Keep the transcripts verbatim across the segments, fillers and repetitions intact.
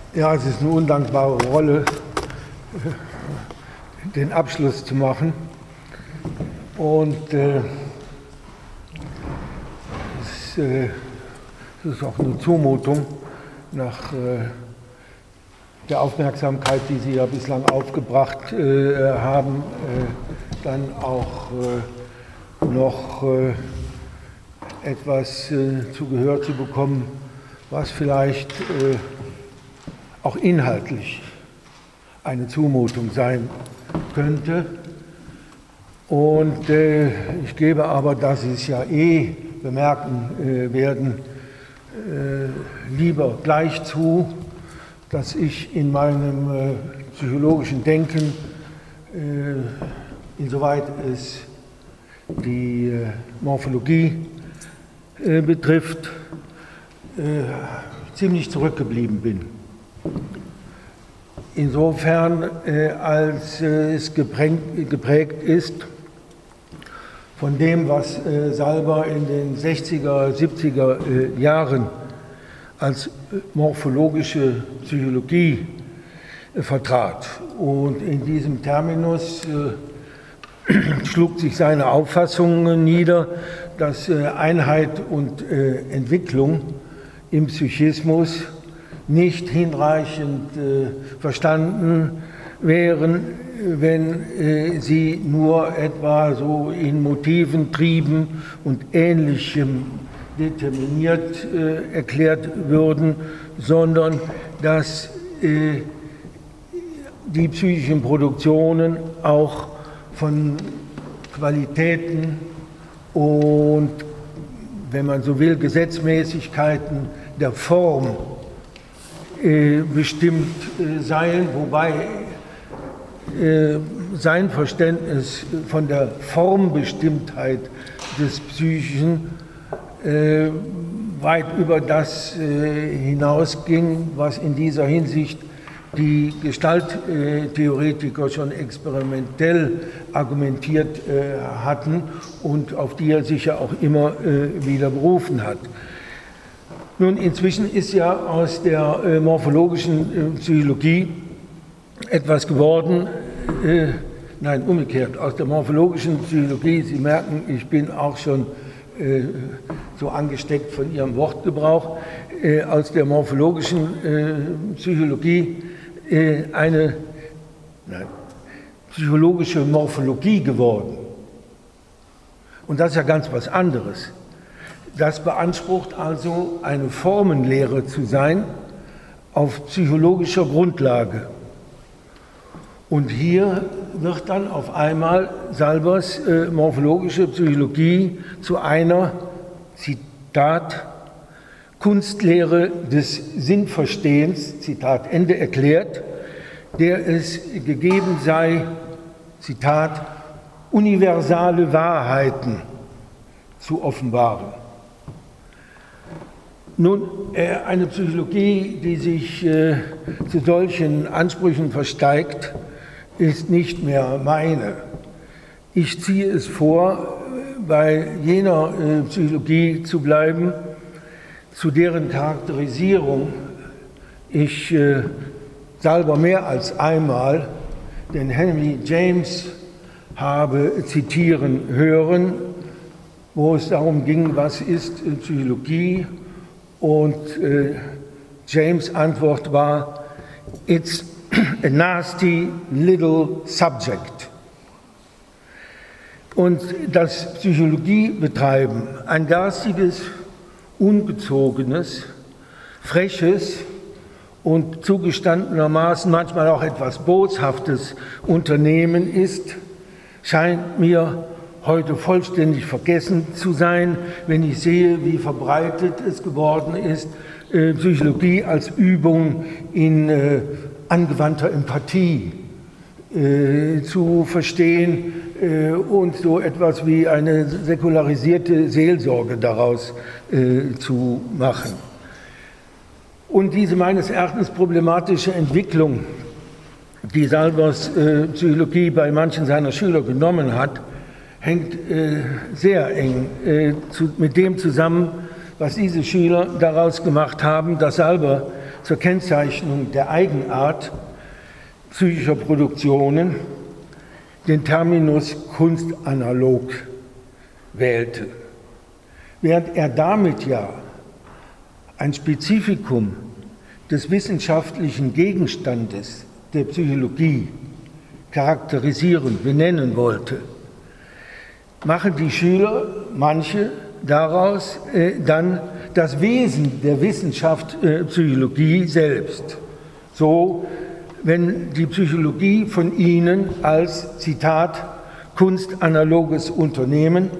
Ja, es ist eine undankbare Rolle, den Abschluss zu machen. Und äh, es, äh, es ist auch eine Zumutung nach äh, der Aufmerksamkeit, die Sie ja bislang aufgebracht äh, haben, äh, dann auch äh, noch äh, etwas äh, zu Gehör zu bekommen, was vielleicht äh, auch inhaltlich eine Zumutung sein könnte. Und äh, ich gebe aber, da Sie es ja eh bemerken äh, werden, äh, lieber gleich zu, dass ich in meinem äh, psychologischen Denken, äh, insoweit es die äh, Morphologie äh, betrifft, äh, ziemlich zurückgeblieben bin. Insofern, äh, als äh, es geprägt, geprägt ist von dem, was äh, Salber in den sechziger, siebziger äh, Jahren als morphologische Psychologie äh, vertrat. Und in diesem Terminus äh, schlug sich seine Auffassung nieder, dass äh, Einheit und äh, Entwicklung im Psychismus nicht hinreichend äh, verstanden wären, wenn äh, sie nur etwa so in Motiven, Trieben und Ähnlichem determiniert äh, erklärt würden, sondern dass äh, die psychischen Produktionen auch von Qualitäten und, wenn man so will, Gesetzmäßigkeiten der Form äh, bestimmt äh, seien, wobei äh, sein Verständnis von der Formbestimmtheit des Psychischen äh, weit über das äh, hinausging, was in dieser Hinsicht die Gestalttheoretiker schon experimentell argumentiert äh, hatten und auf die er sich ja auch immer äh, wieder berufen hat. Nun, inzwischen ist ja aus der äh, morphologischen äh, Psychologie etwas geworden, äh, nein, umgekehrt, aus der morphologischen Psychologie, Sie merken, ich bin auch schon äh, so angesteckt von Ihrem Wortgebrauch, äh, aus der morphologischen äh, Psychologie äh, eine nein, psychologische Morphologie geworden. Und das ist ja ganz was anderes. Das beansprucht also, eine Formenlehre zu sein auf psychologischer Grundlage. Und hier wird dann auf einmal Salbers äh, morphologische Psychologie zu einer, Zitat, Kunstlehre des Sinnverstehens, Zitat Ende, erklärt, der es gegeben sei, Zitat, universale Wahrheiten zu offenbaren. Nun, eine Psychologie, die sich äh, zu solchen Ansprüchen versteigt, ist nicht mehr meine. Ich ziehe es vor, bei jener äh, Psychologie zu bleiben, zu deren Charakterisierung ich äh, Salber mehr als einmal den Henry James habe zitieren hören, wo es darum ging, was ist äh, Psychologie? Und äh, James' Antwort war, it's a nasty little subject. Und das Psychologiebetreiben, ein garstiges, ungezogenes, freches und zugestandenermaßen manchmal auch etwas boshaftes Unternehmen ist, scheint mir heute vollständig vergessen zu sein, wenn ich sehe, wie verbreitet es geworden ist, äh, Psychologie als Übung in äh, angewandter Empathie äh, zu verstehen äh, und so etwas wie eine säkularisierte Seelsorge daraus äh, zu machen. Und diese meines Erachtens problematische Entwicklung, die Salbers äh, Psychologie bei manchen seiner Schüler genommen hat, hängt äh, sehr eng äh, zu, mit dem zusammen, was diese Schüler daraus gemacht haben, dass Salber zur Kennzeichnung der Eigenart psychischer Produktionen den Terminus kunstanalog wählte. Während er damit ja ein Spezifikum des wissenschaftlichen Gegenstandes der Psychologie charakterisieren, benennen wollte, machen die Schüler, manche, daraus äh, dann das Wesen der Wissenschaft äh, Psychologie selbst. So, wenn die Psychologie von ihnen als, Zitat, kunstanaloges Unternehmen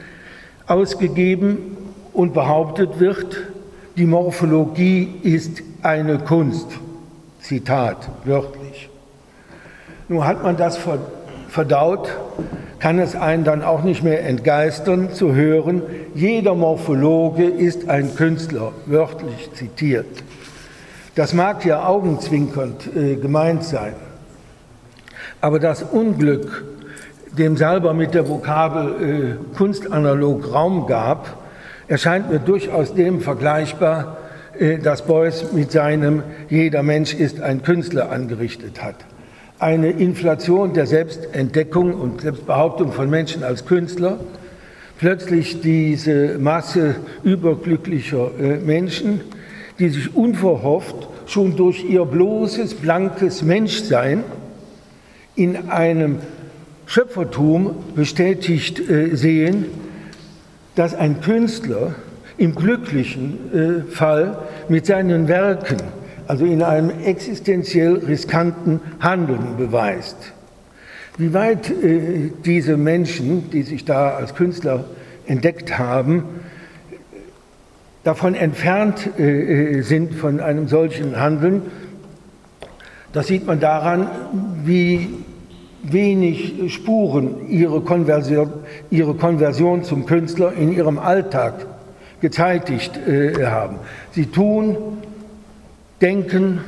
ausgegeben und behauptet wird, die Morphologie ist eine Kunst, Zitat, wörtlich. Nun hat man das verdaut, kann es einen dann auch nicht mehr entgeistern zu hören, jeder Morphologe ist ein Künstler, wörtlich zitiert. Das mag ja augenzwinkernd äh, gemeint sein, aber das Unglück, dem Salber mit der Vokabel äh, kunstanalog Raum gab, erscheint mir durchaus dem vergleichbar, äh, das Beuys mit seinem Jeder Mensch ist ein Künstler angerichtet hat. Eine Inflation der Selbstentdeckung und Selbstbehauptung von Menschen als Künstler, plötzlich diese Masse überglücklicher äh, Menschen, die sich unverhofft schon durch ihr bloßes, blankes Menschsein in einem Schöpfertum bestätigt äh, sehen, dass ein Künstler im glücklichen äh, Fall mit seinen Werken, also in einem existenziell riskanten Handeln beweist. Wie weit äh, diese Menschen, die sich da als Künstler entdeckt haben, davon entfernt äh, sind von einem solchen Handeln, das sieht man daran, wie wenig Spuren ihre Konversion, ihre Konversion zum Künstler in ihrem Alltag gezeitigt äh, haben. Sie tun, denken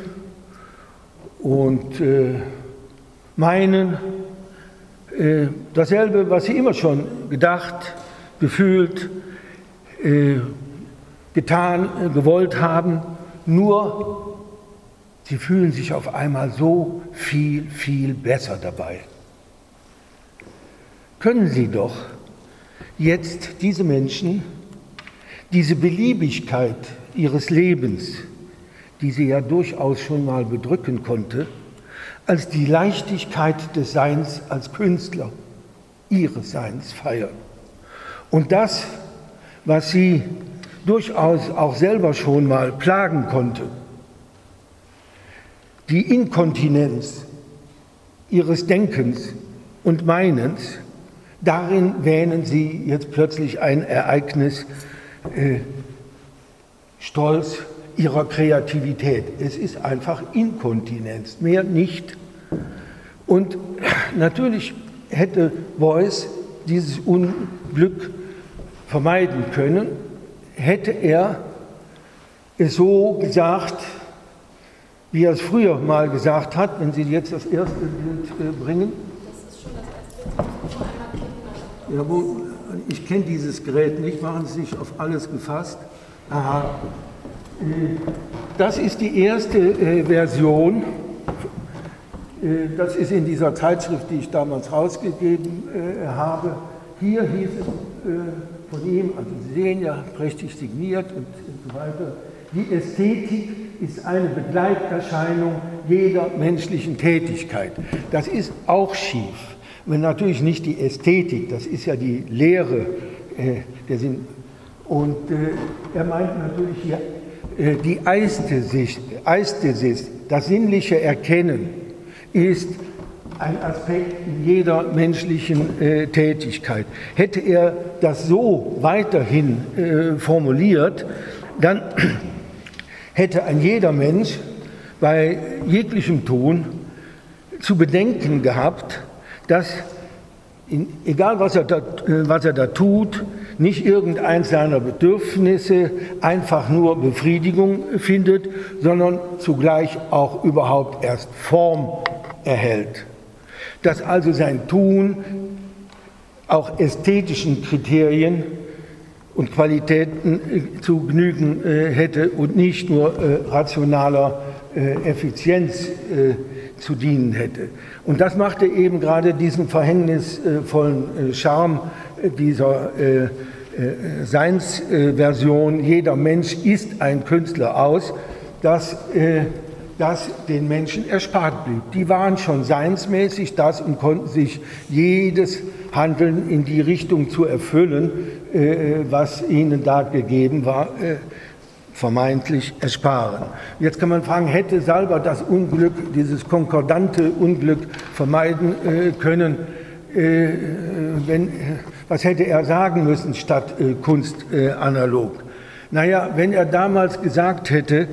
und äh, meinen äh, dasselbe, was sie immer schon gedacht, gefühlt, äh, getan, äh, gewollt haben, nur sie fühlen sich auf einmal so viel, viel besser dabei. Können Sie doch jetzt diese Menschen, diese Beliebigkeit ihres Lebens, die sie ja durchaus schon mal bedrücken konnte, als die Leichtigkeit des Seins als Künstler, ihres Seins feiern. Und das, was sie durchaus auch selber schon mal plagen konnte, die Inkontinenz ihres Denkens und Meinens, darin wähnen sie jetzt plötzlich ein Ereignis, äh, Stolz ihrer Kreativität. Es ist einfach Inkontinenz, mehr nicht. Und natürlich hätte Beuys dieses Unglück vermeiden können, hätte er es so gesagt, wie er es früher mal gesagt hat, wenn Sie jetzt das erste Bild äh, bringen. Das ist schon das erste Bild. Ja, wo, ich kenne dieses Gerät nicht, machen Sie sich auf alles gefasst. Aha. Das ist die erste äh, Version. Äh, das ist in dieser Zeitschrift, die ich damals rausgegeben äh, habe. Hier hieß es äh, von ihm, also Sie sehen ja, prächtig signiert und, und so weiter. Die Ästhetik ist eine Begleiterscheinung jeder menschlichen Tätigkeit. Das ist auch schief. Wenn natürlich nicht die Ästhetik, das ist ja die Lehre, äh, der Sinn. Und äh, er meint natürlich hier äh, die Ästhesis, Ästhesis, das sinnliche Erkennen ist ein Aspekt in jeder menschlichen äh, Tätigkeit. Hätte er das so weiterhin äh, formuliert, dann hätte ein jeder Mensch bei jeglichem Tun zu bedenken gehabt, dass, in, egal was er, da, was er da tut, nicht irgendeins seiner Bedürfnisse einfach nur Befriedigung findet, sondern zugleich auch überhaupt erst Form erhält. Dass also sein Tun auch ästhetischen Kriterien und Qualitäten zu genügen hätte und nicht nur rationaler Effizienz zu dienen hätte. Und das machte eben gerade diesen verhängnisvollen Charme dieser Seinsversion, jeder Mensch ist ein Künstler, aus, dass das den Menschen erspart blieb. Die waren schon seinsmäßig das und konnten sich jedes Handeln in die Richtung zu erfüllen, was ihnen da gegeben war, vermeintlich ersparen. Jetzt kann man fragen, hätte Salber das Unglück, dieses konkordante Unglück vermeiden können, wenn, was hätte er sagen müssen statt Kunst analog? Naja, wenn er damals gesagt hätte,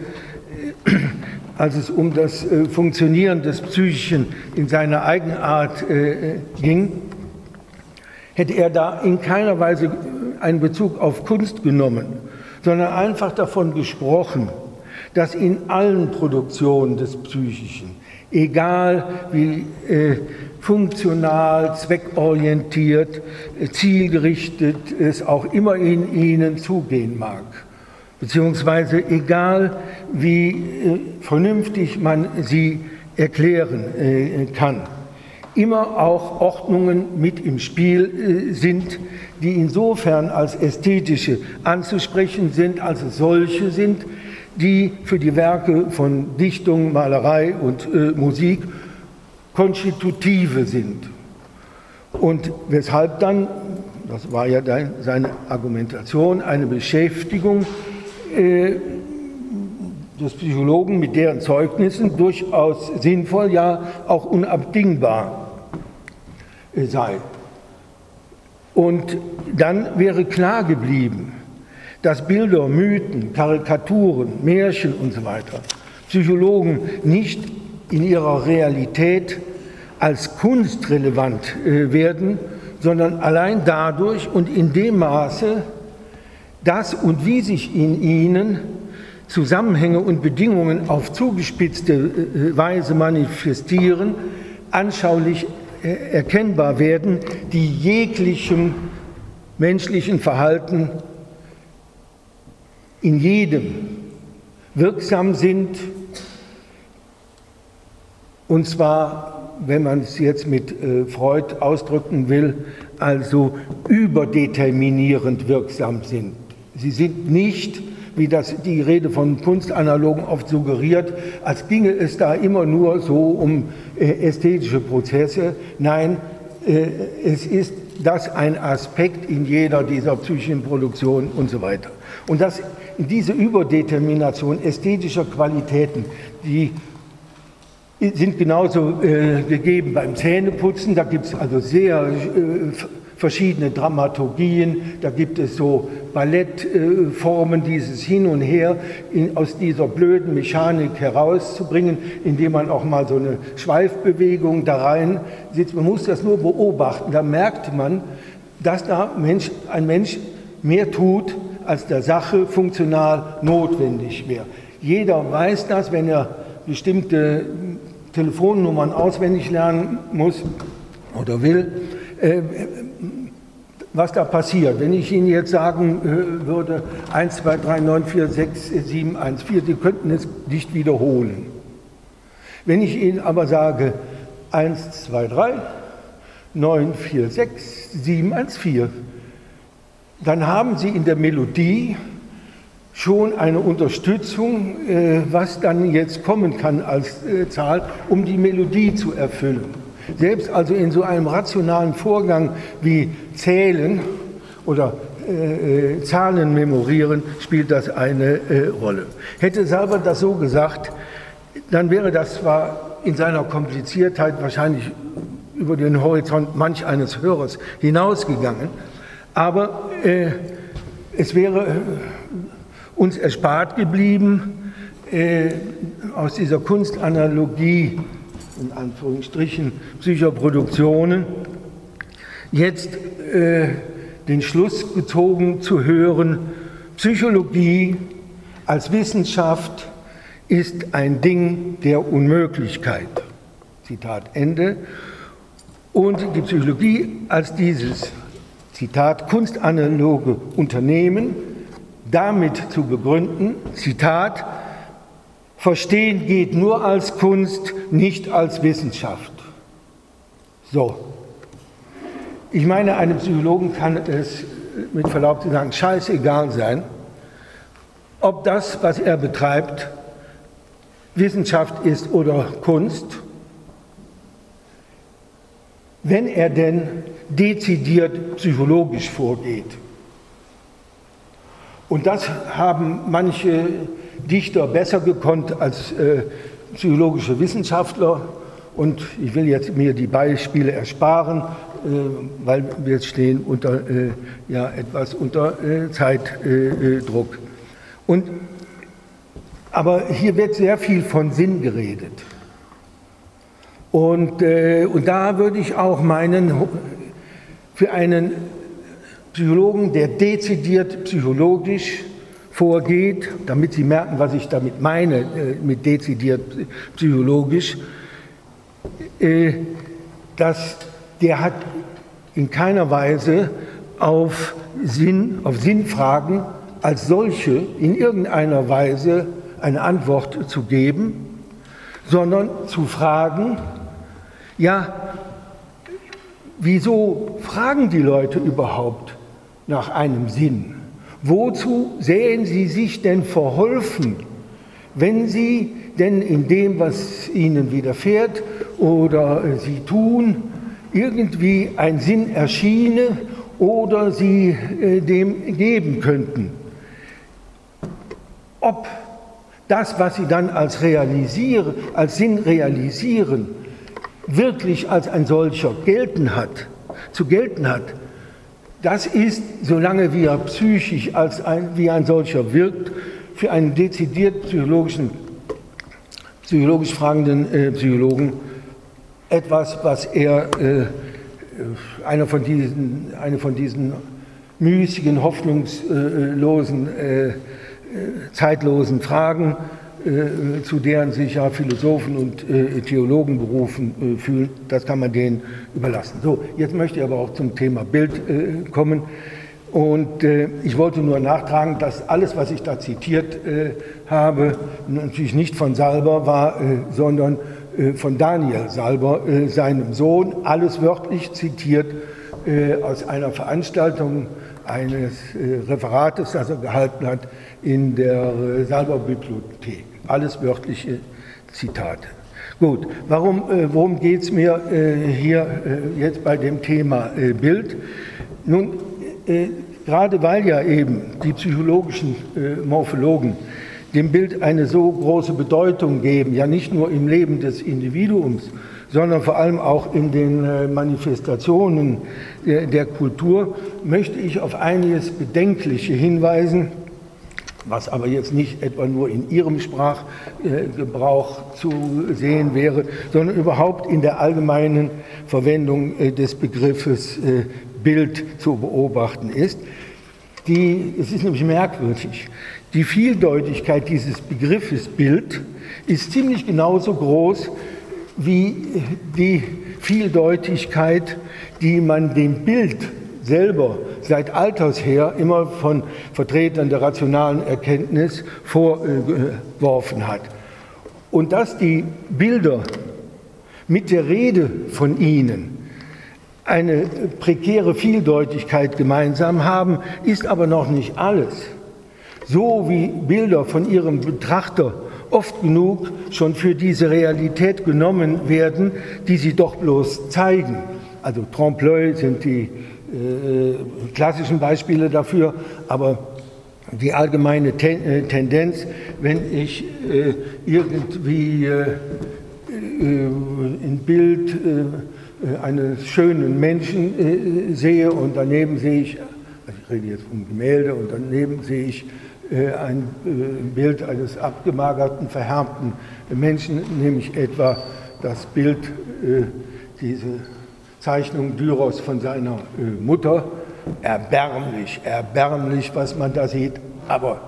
als es um das Funktionieren des Psychischen in seiner Eigenart ging, hätte er da in keiner Weise einen Bezug auf Kunst genommen, sondern einfach davon gesprochen, dass in allen Produktionen des Psychischen, egal wie äh, funktional, zweckorientiert, äh, zielgerichtet es auch immer in ihnen zugehen mag, beziehungsweise egal wie äh, vernünftig man sie erklären äh, kann, immer auch Ordnungen mit im Spiel äh, sind, die insofern als ästhetische anzusprechen sind, als es solche sind, die für die Werke von Dichtung, Malerei und äh, Musik konstitutive sind. Und weshalb dann, das war ja dein, seine Argumentation, eine Beschäftigung äh, des Psychologen mit deren Zeugnissen durchaus sinnvoll, ja auch unabdingbar äh, sei. Und dann wäre klar geblieben, dass Bilder, Mythen, Karikaturen, Märchen und so weiter Psychologen nicht in ihrer Realität als kunstrelevant äh, werden, sondern allein dadurch und in dem Maße, dass und wie sich in ihnen Zusammenhänge und Bedingungen auf zugespitzte äh, Weise manifestieren, anschaulich äh, erkennbar werden, die jeglichem menschlichen Verhalten in jedem wirksam sind, und zwar, wenn man es jetzt mit äh, Freud ausdrücken will, also überdeterminierend wirksam sind. Sie sind nicht, wie das die Rede von Kunstanalogen oft suggeriert, als ginge es da immer nur so um äh, ästhetische Prozesse. Nein, äh, es ist das ein Aspekt in jeder dieser psychischen Produktionen und so weiter. Und das, diese Überdetermination ästhetischer Qualitäten, die sind genauso äh, gegeben beim Zähneputzen. Da gibt es also sehr äh, verschiedene Dramaturgien, da gibt es so Ballettformen, äh, dieses Hin und Her in, aus dieser blöden Mechanik herauszubringen, indem man auch mal so eine Schweifbewegung da rein sitzt. Man muss das nur beobachten, da merkt man, dass da Mensch, ein Mensch mehr tut, als der Sache funktional notwendig wäre. Jeder weiß das, wenn er bestimmte Telefonnummern auswendig lernen muss oder will, äh, was da passiert. Wenn ich Ihnen jetzt sagen äh, würde, eins, zwei, drei, neun, vier, sechs, sieben, eins, vier, Sie könnten es nicht wiederholen. Wenn ich Ihnen aber sage, eins, zwei, drei, neun, vier, sechs, sieben, eins, vier, dann haben Sie in der Melodie schon eine Unterstützung, was dann jetzt kommen kann als Zahl, um die Melodie zu erfüllen. Selbst also in so einem rationalen Vorgang wie Zählen oder äh, Zahlen memorieren, spielt das eine äh, Rolle. Hätte Salber das so gesagt, dann wäre das zwar in seiner Kompliziertheit wahrscheinlich über den Horizont manch eines Hörers hinausgegangen, aber äh, es wäre äh, uns erspart geblieben, äh, aus dieser Kunstanalogie, in Anführungsstrichen, Psychoproduktionen, jetzt äh, den Schluss gezogen zu hören, Psychologie als Wissenschaft ist ein Ding der Unmöglichkeit. Zitat Ende. Und die Psychologie als dieses Zitat, kunstanaloge Unternehmen damit zu begründen, Zitat, Verstehen geht nur als Kunst, nicht als Wissenschaft. So. Ich meine, einem Psychologen kann es mit Verlaub zu sagen scheißegal sein, ob das, was er betreibt, Wissenschaft ist oder Kunst, wenn er denn dezidiert psychologisch vorgeht. Und das haben manche Dichter besser gekonnt als äh, psychologische Wissenschaftler. Und ich will jetzt mir die Beispiele ersparen, äh, weil wir jetzt stehen unter, äh, ja, etwas unter äh, Zeitdruck. Und, aber hier wird sehr viel von Sinn geredet. Und, äh, und da würde ich auch meinen, für einen Psychologen, der dezidiert psychologisch vorgeht, damit Sie merken, was ich damit meine, äh, mit dezidiert psychologisch, äh, dass der hat in keiner Weise auf Sinn, auf Sinnfragen als solche in irgendeiner Weise eine Antwort zu geben, sondern zu fragen, ja, wieso fragen die Leute überhaupt nach einem Sinn? Wozu sehen sie sich denn verholfen, wenn sie denn in dem, was ihnen widerfährt oder sie tun, irgendwie ein Sinn erschiene oder sie äh, dem geben könnten? Ob das, was sie dann als, realisieren, als Sinn realisieren, wirklich als ein solcher gelten hat, zu gelten hat, das ist, solange wie er psychisch als ein, wie ein solcher wirkt, für einen dezidiert psychologischen, psychologisch fragenden äh, Psychologen etwas, was er, äh, eine, von diesen, eine von diesen müßigen, hoffnungslosen, äh, zeitlosen Fragen, äh, zu deren sich ja Philosophen und äh, Theologen berufen äh, fühlen, das kann man denen überlassen. So, jetzt möchte ich aber auch zum Thema Bild äh, kommen. Und äh, ich wollte nur nachtragen, dass alles, was ich da zitiert äh, habe, natürlich nicht von Salber war, äh, sondern äh, von Daniel Salber, äh, seinem Sohn, alles wörtlich zitiert äh, aus einer Veranstaltung eines äh, Referates, das er gehalten hat in der äh, Salber-Bibliothek. Alles wörtliche Zitate. Gut, warum, äh, worum geht es mir äh, hier äh, jetzt bei dem Thema äh, Bild? Nun, äh, gerade weil ja eben die psychologischen äh, Morphologen dem Bild eine so große Bedeutung geben, ja nicht nur im Leben des Individuums, sondern vor allem auch in den äh, Manifestationen der, der Kultur, möchte ich auf einiges Bedenkliche hinweisen, was aber jetzt nicht etwa nur in Ihrem Sprachgebrauch zu sehen wäre, sondern überhaupt in der allgemeinen Verwendung des Begriffes Bild zu beobachten ist. Die, es ist nämlich merkwürdig, die Vieldeutigkeit dieses Begriffes Bild ist ziemlich genauso groß wie die Vieldeutigkeit, die man dem Bild selber seit alters her immer von Vertretern der rationalen Erkenntnis vorgeworfen hat. Und dass die Bilder mit der Rede von ihnen eine prekäre Vieldeutigkeit gemeinsam haben, ist aber noch nicht alles. So wie Bilder von ihrem Betrachter oft genug schon für diese Realität genommen werden, die sie doch bloß zeigen. Also Trompe-l'œil sind die äh, klassischen Beispiele dafür, aber die allgemeine Ten, äh, Tendenz, wenn ich äh, irgendwie äh, äh, im Bild äh, eines schönen Menschen äh, sehe und daneben sehe ich, also ich rede jetzt vom Gemälde, und daneben sehe ich äh, ein äh, Bild eines abgemagerten, verhärmten Menschen, nämlich etwa das Bild, äh, diese Zeichnung Düros von seiner äh, Mutter. Erbärmlich, erbärmlich, was man da sieht, aber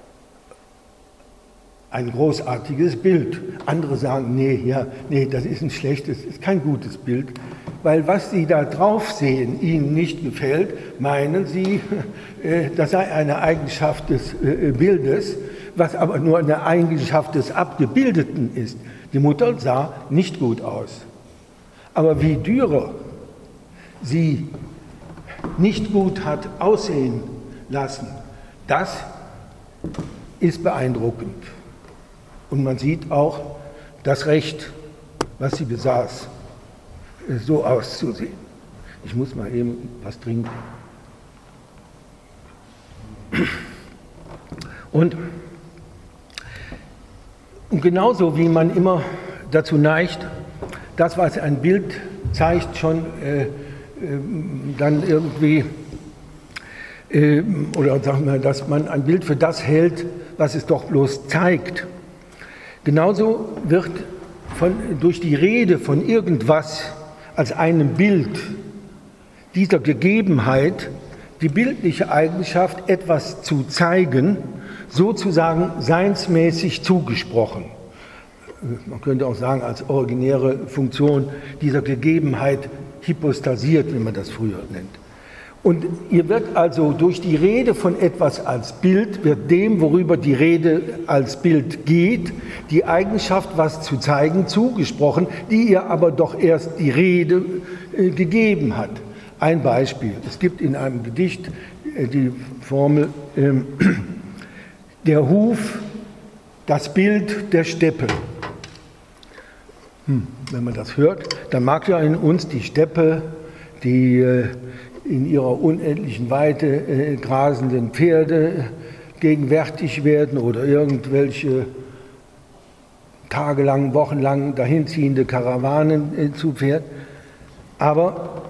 ein großartiges Bild. Andere sagen, nee, ja, nee, das ist ein schlechtes, ist kein gutes Bild. weil was Sie da drauf sehen, Ihnen nicht gefällt, meinen Sie, das sei eine Eigenschaft des Bildes, was aber nur eine Eigenschaft des Abgebildeten ist. Die Mutter sah nicht gut aus. Aber wie Dürer sie nicht gut hat aussehen lassen, das ist beeindruckend. Und man sieht auch das Recht, was sie besaß, so auszusehen. Ich muss mal eben was trinken. Und, und genauso wie man immer dazu neigt, das, was ein Bild zeigt, schon äh, äh, dann irgendwie, äh, oder sagen wir, dass man ein Bild für das hält, was es doch bloß zeigt. Genauso wird von, durch die Rede von irgendwas als einem Bild dieser Gegebenheit die bildliche Eigenschaft, etwas zu zeigen, sozusagen seinsmäßig zugesprochen. Man könnte auch sagen, als originäre Funktion dieser Gegebenheit hypostasiert, wie man das früher nennt. Und ihr wird also durch die Rede von etwas als Bild, wird dem, worüber die Rede als Bild geht, die Eigenschaft, was zu zeigen, zugesprochen, die ihr aber doch erst die Rede äh, gegeben hat. Ein Beispiel. Es gibt in einem Gedicht äh, die Formel, äh, der Huf, das Bild der Steppe. Hm, wenn man das hört, dann mag ja in uns die Steppe, die äh, in ihrer unendlichen Weite äh, grasenden Pferde gegenwärtig werden oder irgendwelche tagelang, wochenlang dahinziehende Karawanen äh, zu Pferd. Aber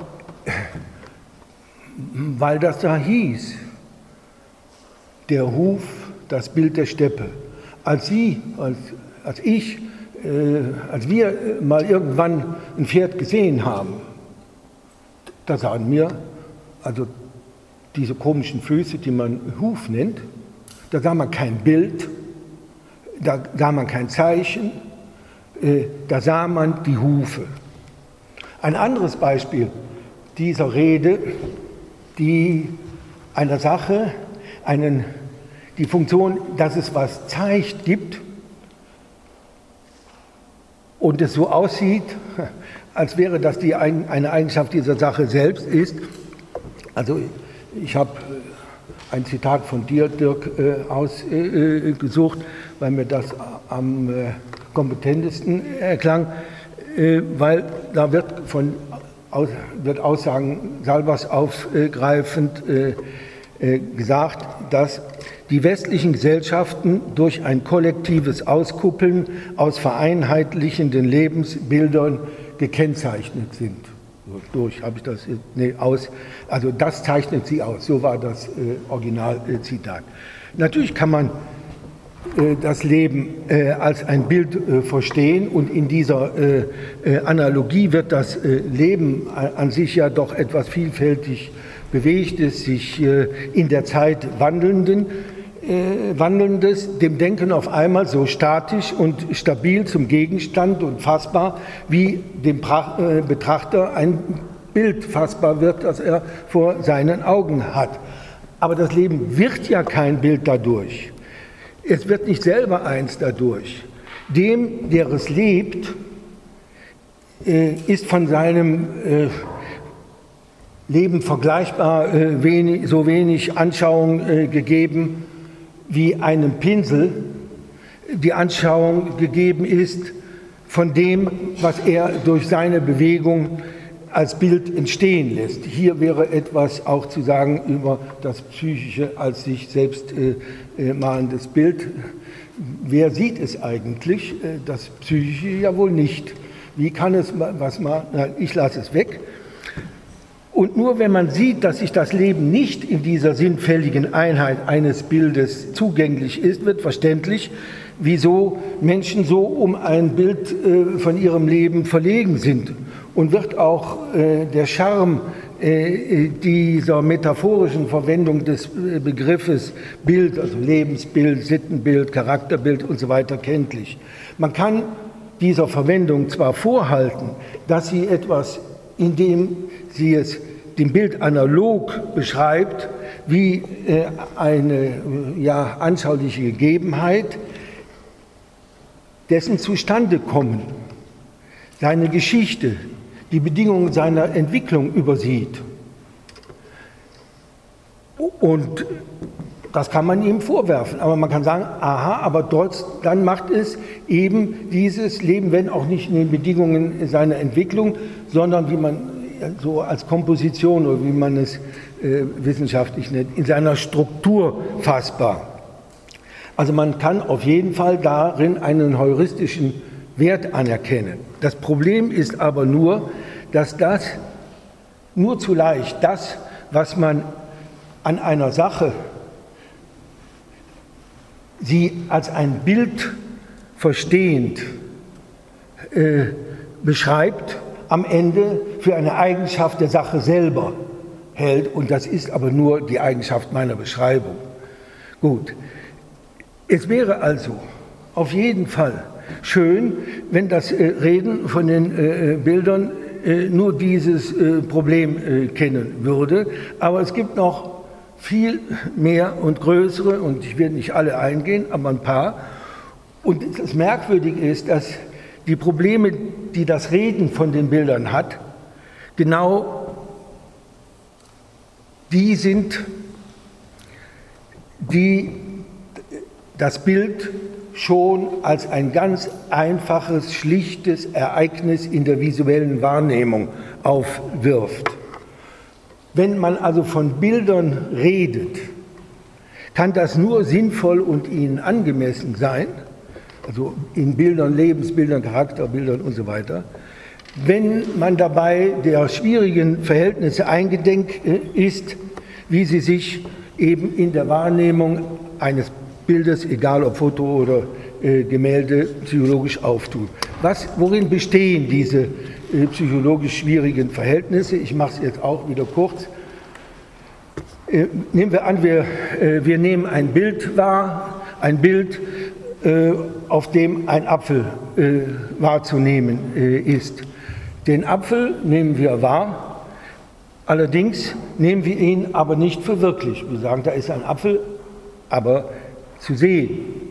weil das da hieß, der Huf, das Bild der Steppe, als Sie, als, als ich, äh, als wir mal irgendwann ein Pferd gesehen haben, da sahen wir, also diese komischen Füße, die man Huf nennt, da sah man kein Bild, da sah man kein Zeichen, äh, da sah man die Hufe. Ein anderes Beispiel dieser Rede, die einer Sache einen, die Funktion, dass es was zeigt, gibt und es so aussieht, als wäre das die, eine Eigenschaft dieser Sache selbst ist. Also ich habe ein Zitat von dir, Dirk, äh, ausgesucht, äh, weil mir das am äh, kompetentesten erklang, äh, weil da wird, von, aus, wird Aussagen Salvas aufgreifend äh, äh, gesagt, dass die westlichen Gesellschaften durch ein kollektives Auskuppeln aus vereinheitlichenden Lebensbildern gekennzeichnet sind. Durch habe ich das nee, aus, also das zeichnet sie aus, so war das äh, Originalzitat. Äh, Natürlich kann man äh, das Leben äh, als ein Bild äh, verstehen und in dieser äh, äh, Analogie wird das äh, Leben an sich ja doch etwas vielfältig Bewegtes, sich äh, in der Zeit wandelnden, äh, wandelndes, dem Denken auf einmal so statisch und stabil zum Gegenstand und fassbar, wie dem pra äh, Betrachter ein Bild fassbar wird, das er vor seinen Augen hat. Aber das Leben wird ja kein Bild dadurch. Es wird nicht selber eins dadurch. Dem, der es lebt, äh, ist von seinem äh, Leben vergleichbar äh, wenig, so wenig Anschauung äh, gegeben, wie einem Pinsel die Anschauung gegeben ist von dem, was er durch seine Bewegung als Bild entstehen lässt. Hier wäre etwas auch zu sagen über das Psychische als sich selbst äh, äh, malendes Bild. Wer sieht es eigentlich? Äh, das Psychische ja wohl nicht. Wie kann es was mal? Na, ich lasse es weg. Und nur wenn man sieht, dass sich das Leben nicht in dieser sinnfälligen Einheit eines Bildes zugänglich ist, wird verständlich, wieso Menschen so um ein Bild äh, von ihrem Leben verlegen sind. Und wird auch äh, der Charme äh, dieser metaphorischen Verwendung des äh, Begriffes Bild, also Lebensbild, Sittenbild, Charakterbild und so weiter kenntlich. Man kann dieser Verwendung zwar vorhalten, dass sie etwas indem sie es dem Bild analog beschreibt, wie äh, eine äh, ja, anschauliche Gegebenheit, dessen Zustandekommen, seine Geschichte, die Bedingungen seiner Entwicklung übersieht. Und das kann man ihm vorwerfen, aber man kann sagen, aha, aber trotz, dann macht es eben dieses Leben, wenn auch nicht in den Bedingungen seiner Entwicklung, sondern wie man so als Komposition oder wie man es äh, wissenschaftlich nennt, in seiner Struktur fassbar. Also man kann auf jeden Fall darin einen heuristischen Wert anerkennen. Das Problem ist aber nur, dass das nur zu leicht, das, was man an einer Sache, sie als ein Bild verstehend äh, beschreibt, am Ende für eine Eigenschaft der Sache selber hält. Und das ist aber nur die Eigenschaft meiner Beschreibung. Gut, es wäre also auf jeden Fall schön, wenn das äh, Reden von den äh, Bildern äh, nur dieses äh, Problem äh, kennen würde. Aber es gibt noch viel mehr und größere, und ich werde nicht alle eingehen, aber ein paar. Und das Merkwürdige ist, dass die Probleme, die das Reden von den Bildern hat, genau die sind, die das Bild schon als ein ganz einfaches, schlichtes Ereignis in der visuellen Wahrnehmung aufwirft. Wenn man also von Bildern redet, kann das nur sinnvoll und ihnen angemessen sein, also in Bildern, Lebensbildern, Charakterbildern und so weiter, wenn man dabei der schwierigen Verhältnisse eingedenk ist, wie sie sich eben in der Wahrnehmung eines Bildes, egal ob Foto oder äh, Gemälde, psychologisch auftun. Was, worin bestehen diese äh, psychologisch schwierigen Verhältnisse? Ich mache es jetzt auch wieder kurz. Äh, nehmen wir an, wir, äh, wir nehmen ein Bild wahr, ein Bild, äh, auf dem ein Apfel äh, wahrzunehmen äh, ist. Den Apfel nehmen wir wahr, allerdings nehmen wir ihn aber nicht für wirklich. Wir sagen, da ist ein Apfel, aber zu sehen.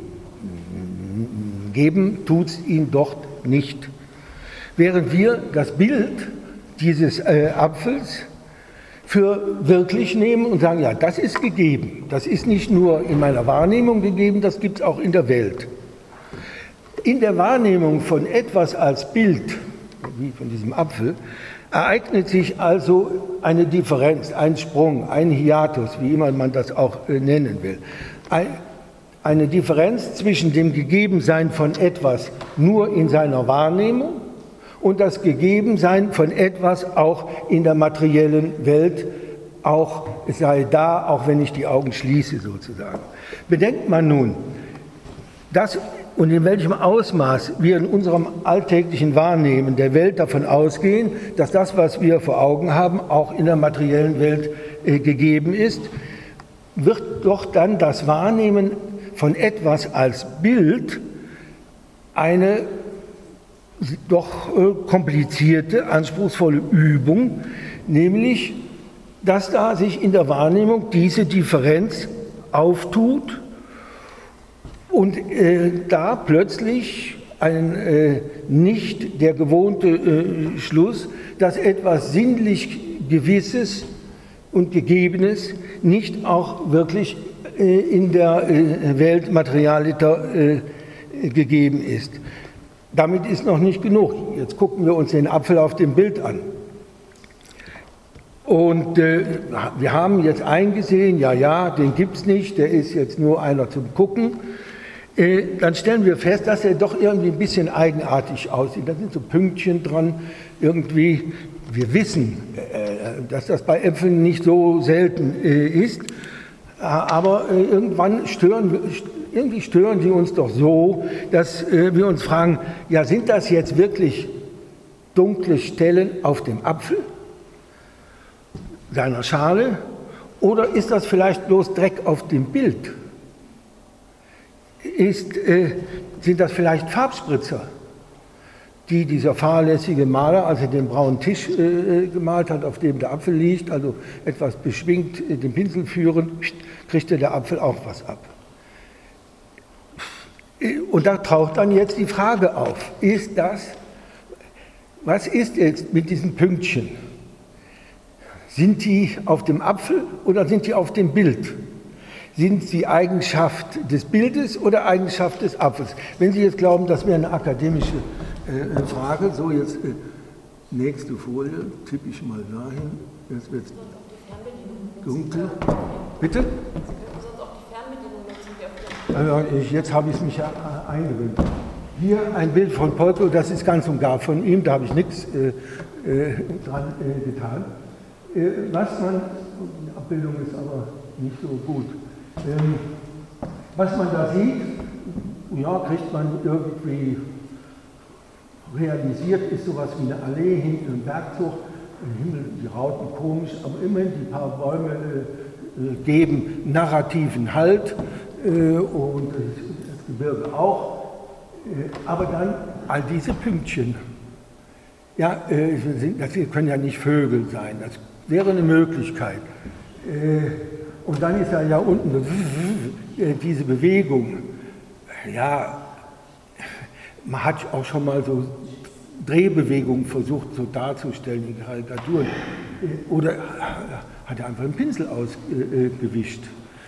Geben tut es ihn dort nicht. Während wir das Bild dieses äh, Apfels für wirklich nehmen und sagen, ja, das ist gegeben. Das ist nicht nur in meiner Wahrnehmung gegeben, das gibt es auch in der Welt. In der Wahrnehmung von etwas als Bild, wie von diesem Apfel, ereignet sich also eine Differenz, ein Sprung, ein Hiatus, wie immer man das auch äh, nennen will. Ein, eine Differenz zwischen dem Gegebensein von etwas nur in seiner Wahrnehmung und das Gegebensein von etwas auch in der materiellen Welt, auch es sei da, auch wenn ich die Augen schließe sozusagen. Bedenkt man nun, dass und in welchem Ausmaß wir in unserem alltäglichen Wahrnehmen der Welt davon ausgehen, dass das, was wir vor Augen haben, auch in der materiellen Welt äh, gegeben ist, wird doch dann das Wahrnehmen von etwas als Bild eine doch äh, komplizierte, anspruchsvolle Übung, nämlich, dass da sich in der Wahrnehmung diese Differenz auftut und äh, da plötzlich ein äh, nicht der gewohnte äh, Schluss, dass etwas sinnlich Gewisses und Gegebenes nicht auch wirklich äh, in der äh, Welt Materialiter äh, gegeben ist. Damit ist noch nicht genug. Jetzt gucken wir uns den Apfel auf dem Bild an. Und äh, wir haben jetzt eingesehen, ja, ja, den gibt es nicht, der ist jetzt nur einer zum Gucken. Äh, dann stellen wir fest, dass er doch irgendwie ein bisschen eigenartig aussieht. Da sind so Pünktchen dran, irgendwie. Wir wissen, äh, dass das bei Äpfeln nicht so selten äh, ist, aber äh, irgendwann stören wir, irgendwie stören sie uns doch so, dass äh, wir uns fragen, ja, sind das jetzt wirklich dunkle Stellen auf dem Apfel, seiner Schale, oder ist das vielleicht bloß Dreck auf dem Bild? Ist, äh, sind das vielleicht Farbspritzer, die dieser fahrlässige Maler, als er den braunen Tisch äh, gemalt hat, auf dem der Apfel liegt, also etwas beschwingt äh, den Pinsel führen, kriegte der Apfel auch was ab. Und da taucht dann jetzt die Frage auf, ist das, was ist jetzt mit diesen Pünktchen? Sind die auf dem Apfel oder sind die auf dem Bild? Sind sie Eigenschaft des Bildes oder Eigenschaft des Apfels? Wenn Sie jetzt glauben, das wäre eine akademische äh, Frage, so jetzt äh, nächste Folie, tippe ich mal dahin, jetzt wird es dunkel. Bitte? Also ich, jetzt habe ich es mich ja eingewöhnt. Hier ein Bild von Polko, das ist ganz und gar von ihm, da habe ich nichts äh, äh, dran äh, getan. Äh, was man, die Abbildung ist aber nicht so gut, ähm, was man da sieht, ja, kriegt man irgendwie realisiert, ist sowas wie eine Allee hinten im Bergzug, im Himmel, die Rauten komisch, aber immerhin die paar Bäume äh, geben narrativen Halt. Und das Gebirge auch, aber dann all diese Pünktchen. Ja, das können ja nicht Vögel sein, das wäre eine Möglichkeit. Und dann ist da ja unten diese Bewegung. Ja, man hat auch schon mal so Drehbewegungen versucht, so darzustellen in Karikaturen. Oder hat er einfach einen Pinsel ausgewischt.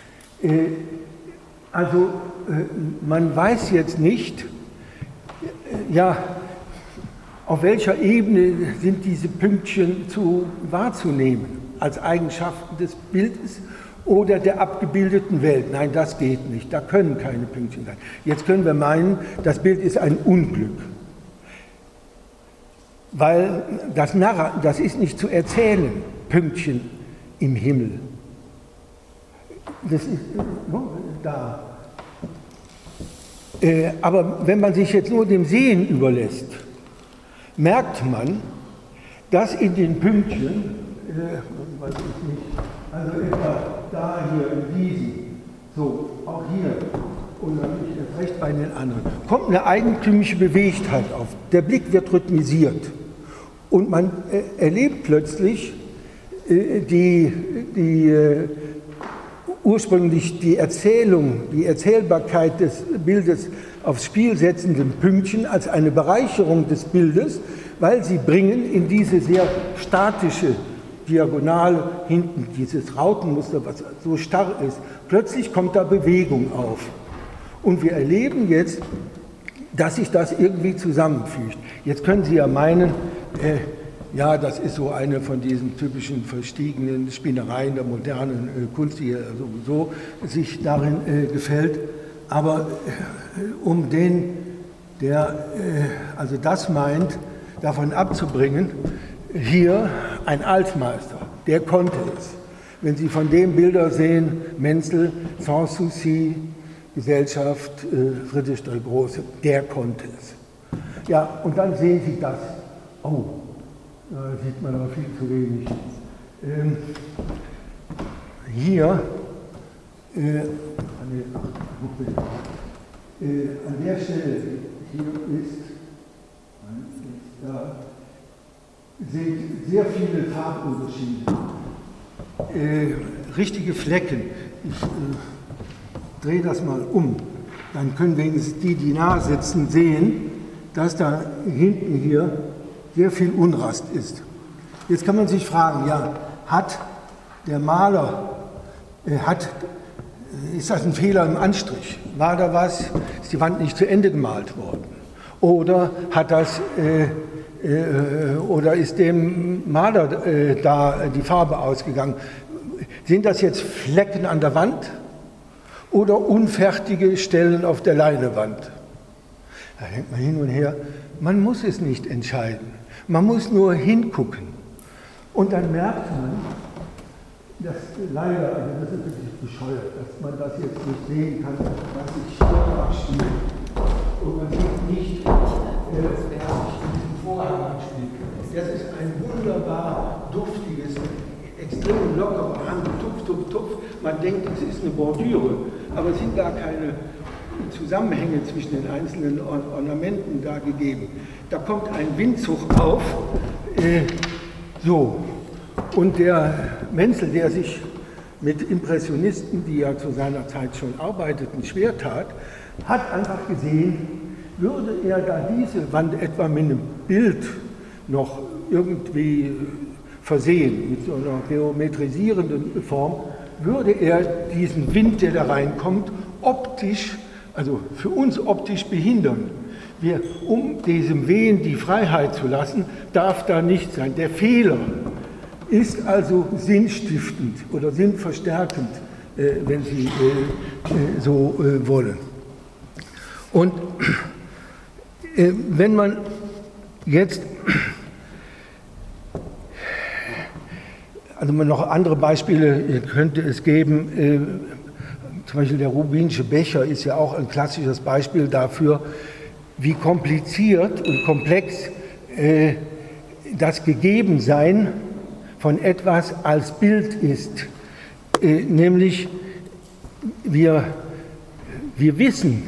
Also man weiß jetzt nicht, ja, auf welcher Ebene sind diese Pünktchen zu wahrzunehmen, als Eigenschaften des Bildes oder der abgebildeten Welt. Nein, das geht nicht, da können keine Pünktchen sein. Jetzt können wir meinen, das Bild ist ein Unglück, weil das, Narra- das ist nicht zu erzählen, Pünktchen im Himmel. Das ist da. Äh, aber wenn man sich jetzt nur dem Sehen überlässt, merkt man, dass in den Pünktchen, äh, weiß ich nicht, also etwa da hier in diesen, so, auch hier, und natürlich erst recht bei den anderen, kommt eine eigentümliche Bewegtheit auf. Der Blick wird rhythmisiert und man äh, erlebt plötzlich äh, die, die äh, ursprünglich die Erzählung, die Erzählbarkeit des Bildes aufs Spiel setzenden Pünktchen als eine Bereicherung des Bildes, weil sie bringen in diese sehr statische Diagonale hinten, dieses Rautenmuster, was so starr ist, plötzlich kommt da Bewegung auf. Und wir erleben jetzt, dass sich das irgendwie zusammenfügt. Jetzt können Sie ja meinen, äh, ja, das ist so eine von diesen typischen verstiegenen Spinnereien der modernen äh, Kunst, die ja sowieso sich darin äh, gefällt. Aber äh, um den, der äh, also das meint, davon abzubringen, hier ein Altmeister, der konnte es. Wenn Sie von dem Bilder sehen, Menzel, Sanssouci, Gesellschaft, äh, Friedrich der Große, der konnte es. Ja, und dann sehen Sie das. Oh, da sieht man aber viel zu wenig. Ähm, hier, äh, äh, an der Stelle, hier ist, da sind sehr viele Farbunterschiede, äh, richtige Flecken. Ich äh, drehe das mal um, dann können wenigstens die, die nah sitzen, sehen, dass da hinten hier sehr viel Unrast ist. Jetzt kann man sich fragen, ja, hat der Maler, äh, hat, ist das ein Fehler im Anstrich? War da was, ist die Wand nicht zu Ende gemalt worden? Oder hat das, äh, äh, oder ist dem Maler äh, da die Farbe ausgegangen? Sind das jetzt Flecken an der Wand oder unfertige Stellen auf der Leinewand? Da denkt man hin und her, man muss es nicht entscheiden. Man muss nur hingucken. Und dann merkt man, dass leider, also das ist wirklich bescheuert, dass man das jetzt nicht sehen kann, was sich dort abspielt. Und man sieht nicht, äh, was sich diesen Vorhang abspielt. Das ist ein wunderbar duftiges, extrem lockerer Hang, tupf, tupf, tupf. Man denkt, es ist eine Bordüre, aber es sind gar keine Zusammenhänge zwischen den einzelnen Ornamenten da gegeben. Da kommt ein Windzug auf, äh, so, und der Menzel, der sich mit Impressionisten, die ja zu seiner Zeit schon arbeiteten, schwer tat, hat einfach gesehen, würde er da diese Wand etwa mit einem Bild noch irgendwie versehen, mit so einer geometrisierenden Form, würde er diesen Wind, der da reinkommt, optisch, also für uns optisch behindern. Wir, um diesem Wehen die Freiheit zu lassen, darf da nicht sein. Der Fehler ist also sinnstiftend oder sinnverstärkend, äh, wenn Sie äh, so äh, wollen. Und äh, wenn man jetzt, also noch andere Beispiele könnte es geben, äh, zum Beispiel der rubinische Becher ist ja auch ein klassisches Beispiel dafür, wie kompliziert und komplex äh, das Gegebensein von etwas als Bild ist. Äh, nämlich, wir, wir wissen,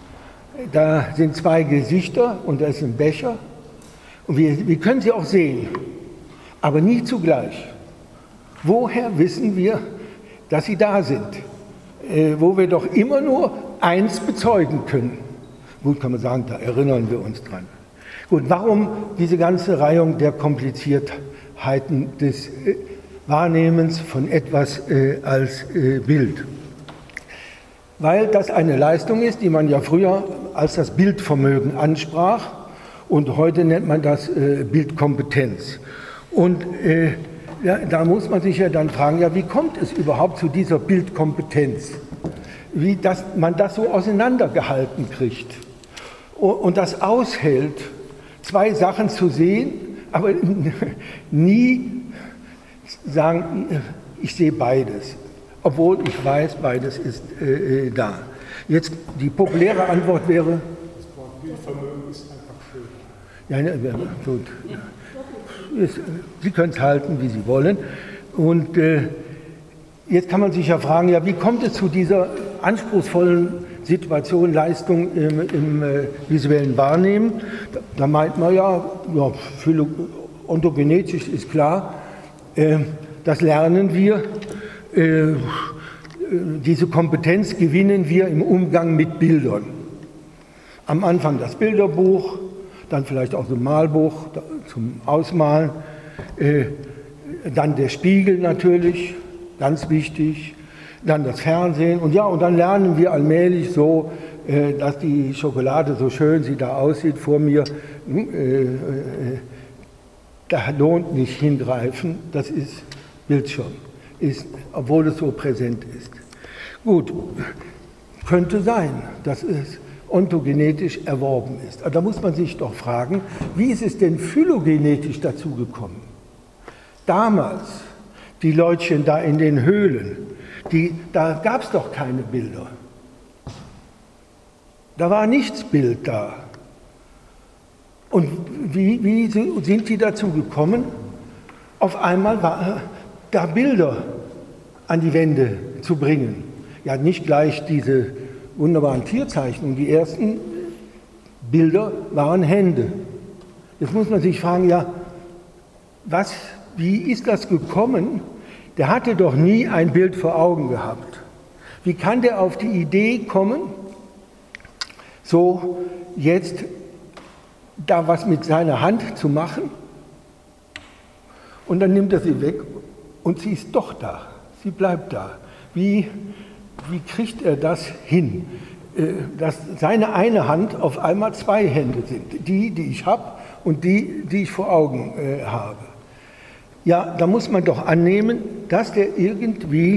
da sind zwei Gesichter und da ist ein Becher und wir, wir können sie auch sehen, aber nie zugleich. Woher wissen wir, dass sie da sind? Äh, wo wir doch immer nur eins bezeugen können. Gut, kann man sagen, da erinnern wir uns dran. Gut, warum diese ganze Reihung der Kompliziertheiten des äh, Wahrnehmens von etwas äh, als äh, Bild? Weil das eine Leistung ist, die man ja früher als das Bildvermögen ansprach und heute nennt man das äh, Bildkompetenz. Und äh, ja, da muss man sich ja dann fragen, ja, wie kommt es überhaupt zu dieser Bildkompetenz? Wie das, man das so auseinandergehalten kriegt und das aushält, zwei Sachen zu sehen, aber nie sagen, ich sehe beides, obwohl ich weiß, beides ist äh, da. Jetzt die populäre Antwort wäre, das Wort Bildvermögen ist einfach schön. Ja, ne, gut. Sie können es halten, wie Sie wollen. Und äh, jetzt kann man sich ja fragen, ja, wie kommt es zu dieser anspruchsvollen Situation, Leistung im, im äh, visuellen Wahrnehmen? Da, da meint man ja, ja ontogenetisch ist klar, äh, das lernen wir, äh, diese Kompetenz gewinnen wir im Umgang mit Bildern. Am Anfang das Bilderbuch, dann vielleicht auch so ein Malbuch zum Ausmalen, äh, dann der Spiegel natürlich, ganz wichtig, dann das Fernsehen und ja, und dann lernen wir allmählich so, äh, dass die Schokolade so schön sie da aussieht vor mir, äh, äh, da lohnt nicht hingreifen, das ist Bildschirm, ist, obwohl es so präsent ist. Gut, könnte sein, dass es ontogenetisch erworben ist. Aber da muss man sich doch fragen, wie ist es denn phylogenetisch dazu gekommen? Damals, die Leutchen da in den Höhlen, die, da gab es doch keine Bilder. Da war nichts Bild da. Und wie, wie sind die dazu gekommen? Auf einmal war da Bilder an die Wände zu bringen. Ja, nicht gleich diese wunderbaren Tierzeichnungen. Die ersten Bilder waren Hände. Jetzt muss man sich fragen, ja, was, wie ist das gekommen? Der hatte doch nie ein Bild vor Augen gehabt. Wie kann der auf die Idee kommen, so jetzt da was mit seiner Hand zu machen? Und dann nimmt er sie weg und sie ist doch da. Sie bleibt da. Wie, wie kriegt er das hin, dass seine eine Hand auf einmal zwei Hände sind? Die, die ich habe und die, die ich vor Augen äh, habe. Ja, da muss man doch annehmen, dass der irgendwie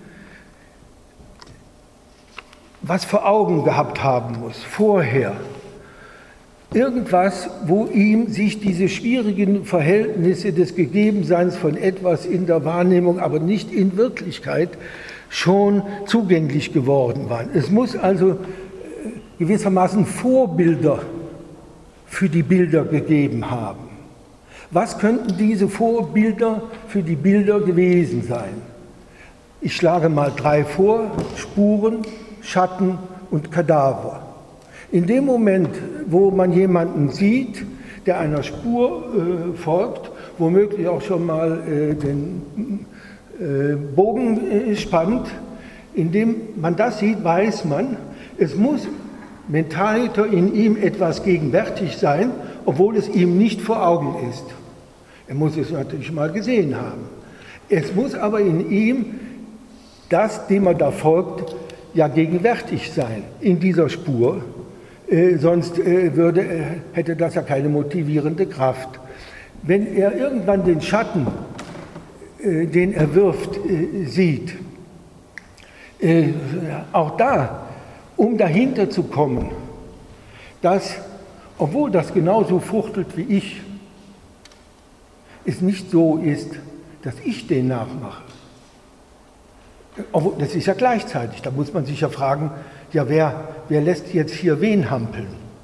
was vor Augen gehabt haben muss, vorher. Irgendwas, wo ihm sich diese schwierigen Verhältnisse des Gegebenseins von etwas in der Wahrnehmung, aber nicht in Wirklichkeit, schon zugänglich geworden waren. Es muss also gewissermaßen Vorbilder für die Bilder gegeben haben. Was könnten diese Vorbilder für die Bilder gewesen sein? Ich schlage mal drei vor: Spuren, Schatten und Kadaver. In dem Moment, wo man jemanden sieht, der einer Spur äh, folgt, womöglich auch schon mal äh, den äh, Bogen äh, spannt, indem man das sieht, weiß man, es muss mental in ihm etwas gegenwärtig sein, obwohl es ihm nicht vor Augen ist. Er muss es natürlich mal gesehen haben. Es muss aber in ihm das, dem er da folgt, ja gegenwärtig sein in dieser Spur. Äh, sonst äh, würde, äh, hätte das ja keine motivierende Kraft. Wenn er irgendwann den Schatten, äh, den er wirft, äh, sieht, äh, auch da, um dahinter zu kommen, dass, obwohl das genauso fuchtelt wie ich, es nicht so ist, dass ich den nachmache. Obwohl, das ist ja gleichzeitig, da muss man sich ja fragen, ja, wer, wer lässt jetzt hier wen hampeln?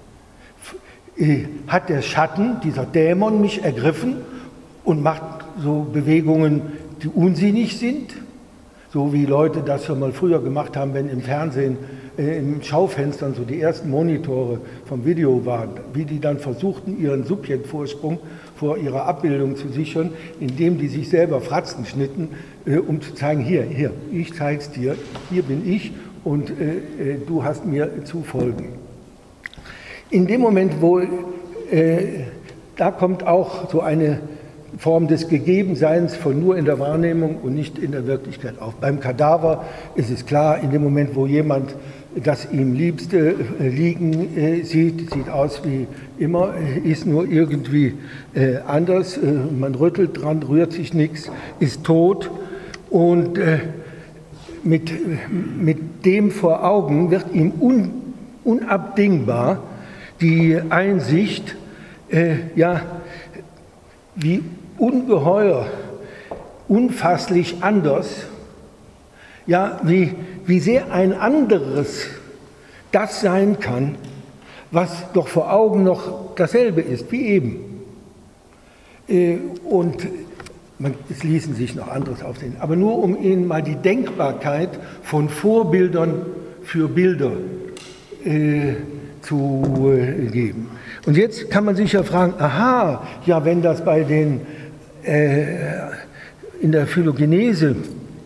Hat der Schatten, dieser Dämon, mich ergriffen und macht so Bewegungen, die unsinnig sind? So wie Leute das schon mal früher gemacht haben, wenn im Fernsehen, äh, in Schaufenstern so die ersten Monitore vom Video waren, wie die dann versuchten, ihren Subjektvorsprung vor ihrer Abbildung zu sichern, indem die sich selber Fratzen schnitten, äh, um zu zeigen, hier, hier, ich zeig's dir, hier bin ich und äh, du hast mir zu folgen. In dem Moment, wo, äh, da kommt auch so eine Form des Gegebenseins von nur in der Wahrnehmung und nicht in der Wirklichkeit auf. Beim Kadaver ist es klar, in dem Moment, wo jemand das ihm Liebste äh, liegen äh, sieht, sieht aus wie immer, äh, ist nur irgendwie äh, anders, äh, man rüttelt dran, rührt sich nichts, ist tot und äh, mit, mit dem vor Augen wird ihm un, unabdingbar die Einsicht, äh, ja, wie ungeheuer, unfasslich anders, ja, wie, wie sehr ein anderes das sein kann, was doch vor Augen noch dasselbe ist wie eben. Äh, und man, es ließen sich noch anderes aufsehen, aber nur um Ihnen mal die Denkbarkeit von Vorbildern für Bilder äh, zu äh, geben. Und jetzt kann man sich ja fragen, aha, ja, wenn das bei den, äh, in der Phylogenese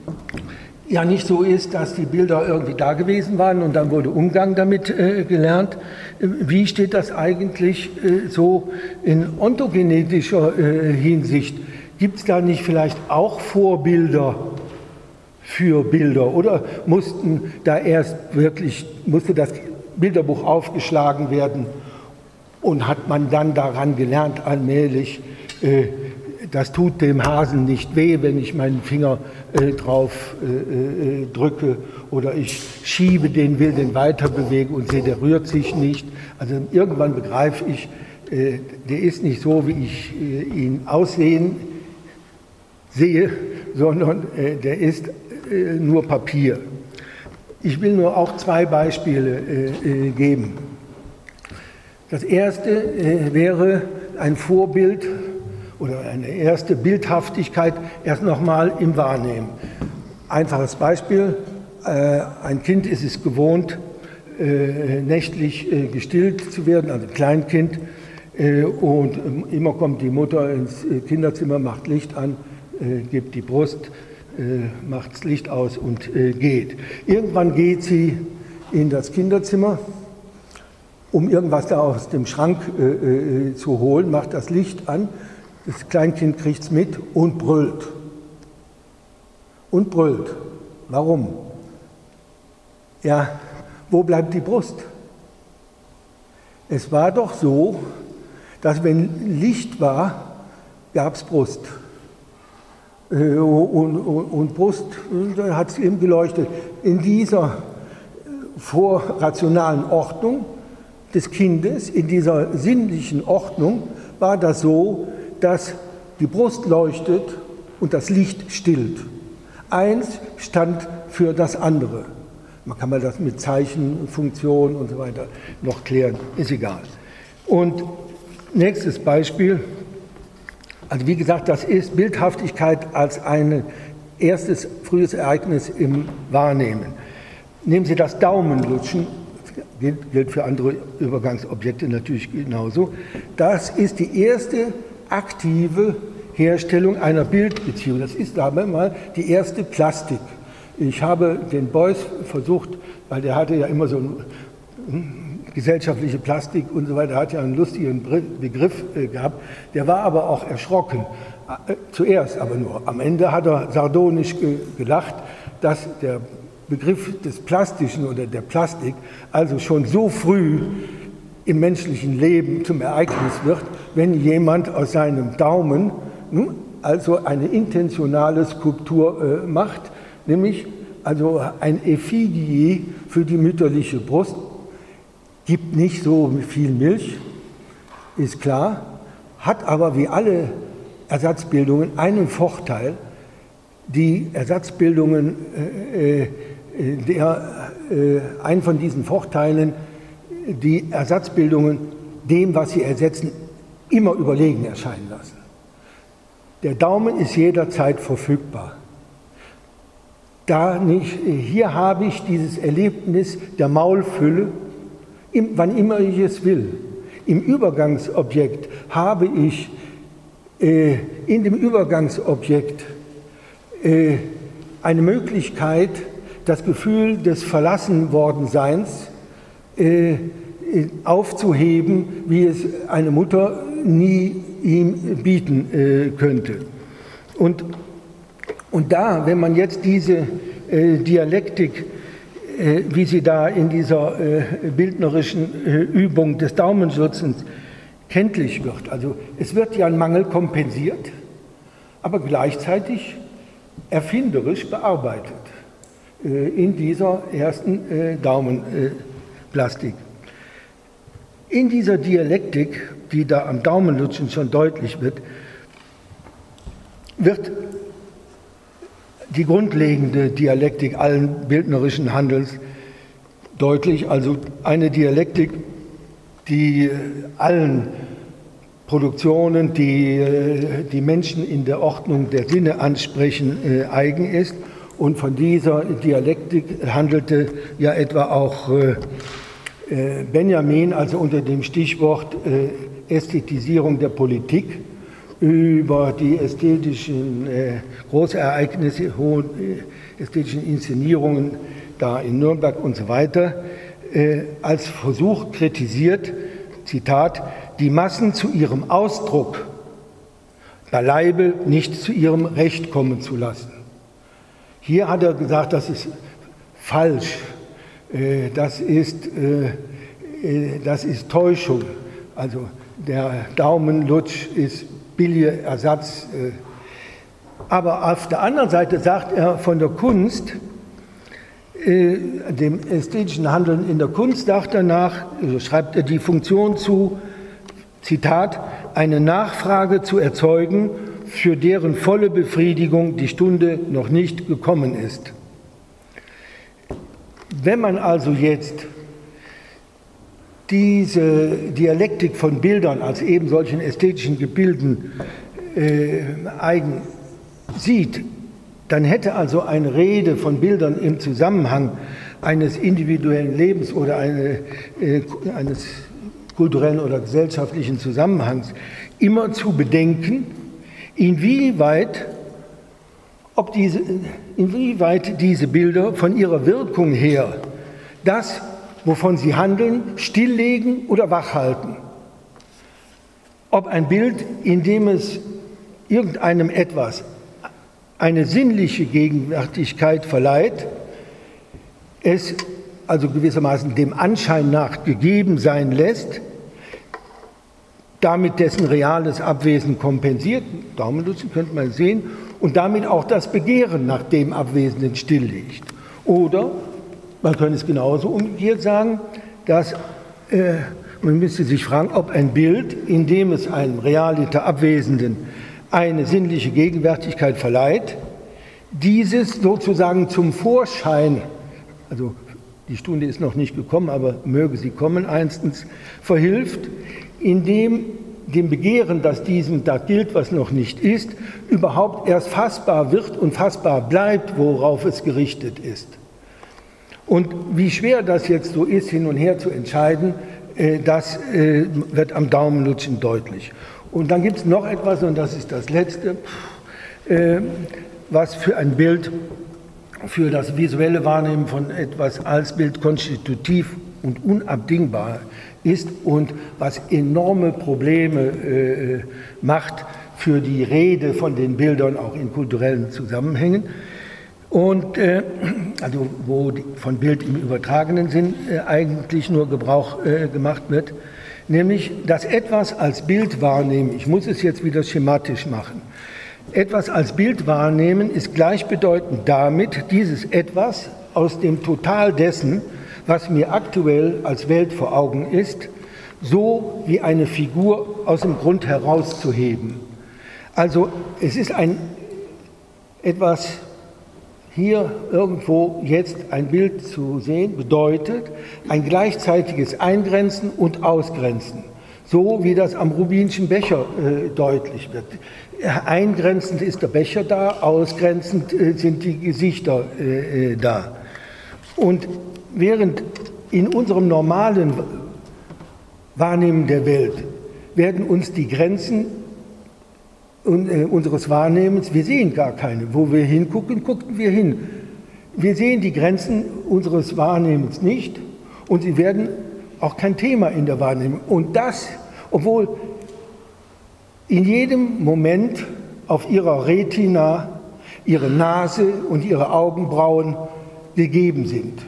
ja nicht so ist, dass die Bilder irgendwie da gewesen waren und dann wurde Umgang damit äh, gelernt, wie steht das eigentlich äh, so in ontogenetischer äh, Hinsicht? Gibt es da nicht vielleicht auch Vorbilder für Bilder oder mussten da erst wirklich, musste das Bilderbuch aufgeschlagen werden und hat man dann daran gelernt allmählich, äh, das tut dem Hasen nicht weh, wenn ich meinen Finger äh, drauf äh, äh, drücke oder ich schiebe den, will den weiter bewegen und sehe, der rührt sich nicht. Also irgendwann begreife ich, äh, der ist nicht so, wie ich äh, ihn aussehen sehe, sondern äh, der ist äh, nur Papier. Ich will nur auch zwei Beispiele äh, äh, geben. Das erste äh, wäre ein Vorbild oder eine erste Bildhaftigkeit erst nochmal im Wahrnehmen. Einfaches Beispiel, äh, ein Kind ist es gewohnt, äh, nächtlich äh, gestillt zu werden, also ein Kleinkind, äh, und äh, immer kommt die Mutter ins Kinderzimmer, macht Licht an, äh, gibt die Brust, äh, macht das Licht aus und äh, geht. Irgendwann geht sie in das Kinderzimmer, um irgendwas da aus dem Schrank äh, äh, zu holen, macht das Licht an, das Kleinkind kriegt es mit und brüllt. Und brüllt. Warum? Ja, wo bleibt die Brust? Es war doch so, dass wenn Licht war, gab es Brust. Äh, und, und, und Brust, da hat es eben geleuchtet. In dieser vorrationalen Ordnung des Kindes, in dieser sinnlichen Ordnung, war das so, dass die Brust leuchtet und das Licht stillt. Eins stand für das andere. Man kann mal das mit Zeichen, Funktion und so weiter noch klären, ist egal. Und nächstes Beispiel, also wie gesagt, das ist Bildhaftigkeit als ein erstes frühes Ereignis im Wahrnehmen. Nehmen Sie das Daumenlutschen gilt, gilt für andere Übergangsobjekte natürlich genauso. Das ist die erste aktive Herstellung einer Bildbeziehung. Das ist aber mal die erste Plastik. Ich habe den Beuys versucht, weil der hatte ja immer so eine gesellschaftliche Plastik und so weiter, hat ja einen lustigen Begriff gehabt, der war aber auch erschrocken. Zuerst aber nur. Am Ende hat er sardonisch gelacht, dass der Begriff des Plastischen oder der Plastik also schon so früh im menschlichen Leben zum Ereignis wird, wenn jemand aus seinem Daumen also eine intentionale Skulptur äh, macht, nämlich also ein Effigie für die mütterliche Brust. Gibt nicht so viel Milch, ist klar, hat aber wie alle Ersatzbildungen einen Vorteil. Die Ersatzbildungen, äh, der, äh, ein von diesen Vorteilen, die Ersatzbildungen dem, was sie ersetzen, immer überlegen erscheinen lassen. Der Daumen ist jederzeit verfügbar. Da nicht, hier habe ich dieses Erlebnis der Maulfülle, im, wann immer ich es will. Im Übergangsobjekt habe ich äh, in dem Übergangsobjekt äh, eine Möglichkeit, das Gefühl des Verlassenwordenseins äh, aufzuheben, wie es eine Mutter nie ihm bieten äh, könnte. Und, und da, wenn man jetzt diese äh, Dialektik, äh, wie sie da in dieser äh, bildnerischen äh, Übung des Daumenschutzens kenntlich wird, also es wird ja ein Mangel kompensiert, aber gleichzeitig erfinderisch bearbeitet äh, in dieser ersten äh, Daumenplastik. In dieser Dialektik, die da am Daumenlutschen schon deutlich wird, wird die grundlegende Dialektik allen bildnerischen Handels deutlich, also eine Dialektik, die allen Produktionen, die die Menschen in der Ordnung der Sinne ansprechen, eigen ist. Und von dieser Dialektik handelte ja etwa auch Benjamin, also unter dem Stichwort Ästhetisierung der Politik, über die ästhetischen äh, Großereignisse, hohen äh, ästhetischen Inszenierungen da in Nürnberg und so weiter, äh, als Versuch kritisiert, Zitat, die Massen zu ihrem Ausdruck, beileibe nicht zu ihrem Recht kommen zu lassen. Hier hat er gesagt, das ist falsch, äh, das ist, äh, äh, das ist Täuschung, also der Daumenlutsch ist billiger Ersatz. Aber auf der anderen Seite sagt er von der Kunst, dem ästhetischen Handeln in der Kunst, sagt er nach, schreibt er die Funktion zu, Zitat, eine Nachfrage zu erzeugen, für deren volle Befriedigung die Stunde noch nicht gekommen ist. Wenn man also jetzt diese Dialektik von Bildern als eben solchen ästhetischen Gebilden äh, eigen sieht, dann hätte also eine Rede von Bildern im Zusammenhang eines individuellen Lebens oder eine, äh, eines kulturellen oder gesellschaftlichen Zusammenhangs immer zu bedenken, inwieweit, ob diese, inwieweit diese Bilder von ihrer Wirkung her das, wovon sie handeln, stilllegen oder wachhalten. Ob ein Bild, in dem es irgendeinem etwas eine sinnliche Gegenwärtigkeit verleiht, es also gewissermaßen dem Anschein nach gegeben sein lässt, damit dessen reales Abwesen kompensiert, Daumenlutschen könnte man sehen, und damit auch das Begehren nach dem Abwesenden stilllegt. Oder man könnte es genauso umgekehrt sagen, dass äh, man müsste sich fragen, ob ein Bild, in dem es einem realiter Abwesenden eine sinnliche Gegenwärtigkeit verleiht, dieses sozusagen zum Vorschein, also die Stunde ist noch nicht gekommen, aber möge sie kommen einstens, verhilft, indem dem Begehren, dass diesem da gilt, was noch nicht ist, überhaupt erst fassbar wird und fassbar bleibt, worauf es gerichtet ist. Und wie schwer das jetzt so ist, hin und her zu entscheiden, äh, das äh, wird am Daumenlutschen deutlich. Und dann gibt es noch etwas, und das ist das Letzte, äh, was für ein Bild, für das visuelle Wahrnehmen von etwas als Bild konstitutiv und unabdingbar ist und was enorme Probleme äh, macht für die Rede von den Bildern auch in kulturellen Zusammenhängen. Und äh, also wo die, von Bild im übertragenen Sinn äh, eigentlich nur Gebrauch äh, gemacht wird, nämlich dass etwas als Bild wahrnehmen, ich muss es jetzt wieder schematisch machen, etwas als Bild wahrnehmen ist gleichbedeutend damit, dieses Etwas aus dem Total dessen, was mir aktuell als Welt vor Augen ist, so wie eine Figur aus dem Grund herauszuheben. Also es ist ein etwas hier irgendwo jetzt ein Bild zu sehen, bedeutet ein gleichzeitiges Eingrenzen und Ausgrenzen, so wie das am Rubinschen Becher äh, deutlich wird. Eingrenzend ist der Becher da, ausgrenzend äh, sind die Gesichter äh, da. Und während in unserem normalen Wahrnehmen der Welt werden uns die Grenzen unseres Wahrnehmens, wir sehen gar keine. Wo wir hingucken, gucken wir hin. Wir sehen die Grenzen unseres Wahrnehmens nicht und sie werden auch kein Thema in der Wahrnehmung. Und das, obwohl in jedem Moment auf ihrer Retina ihre Nase und ihre Augenbrauen gegeben sind.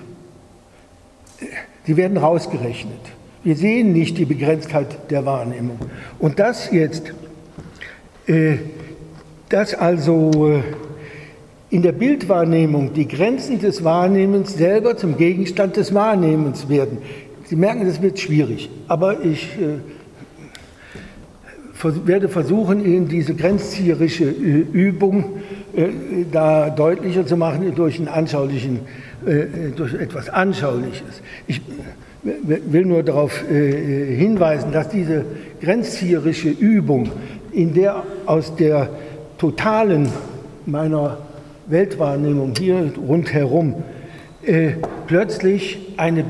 Sie werden rausgerechnet. Wir sehen nicht die Begrenztheit der Wahrnehmung. Und das jetzt, äh, dass also äh, in der Bildwahrnehmung die Grenzen des Wahrnehmens selber zum Gegenstand des Wahrnehmens werden. Sie merken, das wird schwierig, aber ich äh, werde versuchen, Ihnen diese grenzzieherische Übung äh, da deutlicher zu machen durch, einen anschaulichen, äh, durch etwas Anschauliches. Ich will nur darauf äh, hinweisen, dass diese grenzzieherische Übung, in der aus der totalen meiner Weltwahrnehmung hier rundherum äh, plötzlich eine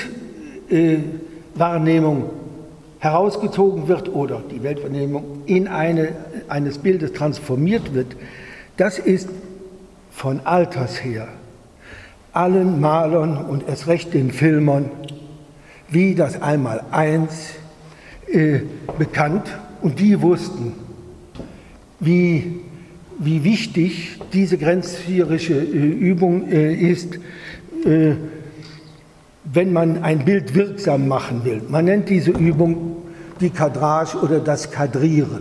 Bildwahrnehmung äh, herausgezogen wird oder die Weltwahrnehmung in eine eines Bildes transformiert wird, das ist von alters her allen Malern und erst recht den Filmern wie das Einmaleins äh, bekannt, und die wussten, wie, wie wichtig diese grenzzieherische äh, Übung äh, ist, äh, wenn man ein Bild wirksam machen will. Man nennt diese Übung die Kadrage oder das Kadrieren,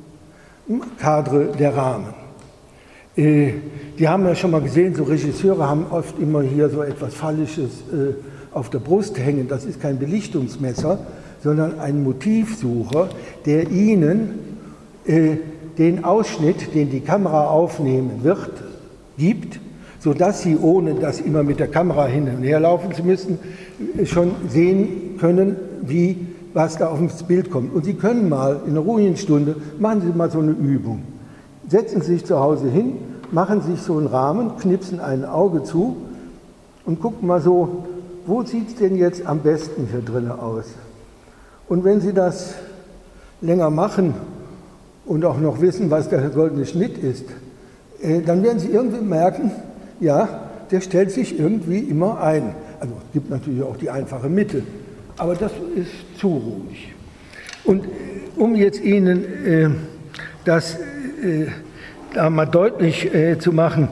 Kadre der Rahmen. Äh, die haben ja schon mal gesehen, so Regisseure haben oft immer hier so etwas Phallisches äh, auf der Brust hängen. Das ist kein Belichtungsmesser, sondern ein Motivsucher, der Ihnen äh, den Ausschnitt, den die Kamera aufnehmen wird, gibt, sodass Sie, ohne das immer mit der Kamera hin und her laufen zu müssen, schon sehen können, wie, was da auf das Bild kommt. Und Sie können mal in einer ruhigen Stunde, machen Sie mal so eine Übung. Setzen Sie sich zu Hause hin, machen sich so einen Rahmen, knipsen ein Auge zu und gucken mal so, wo sieht es denn jetzt am besten hier drin aus? Und wenn Sie das länger machen und auch noch wissen, was der goldene Schnitt ist, äh, dann werden Sie irgendwie merken, ja, der stellt sich irgendwie immer ein. Also es gibt natürlich auch die einfache Mitte, aber das ist zu ruhig. Und um jetzt Ihnen äh, das äh, da mal deutlich äh, zu machen,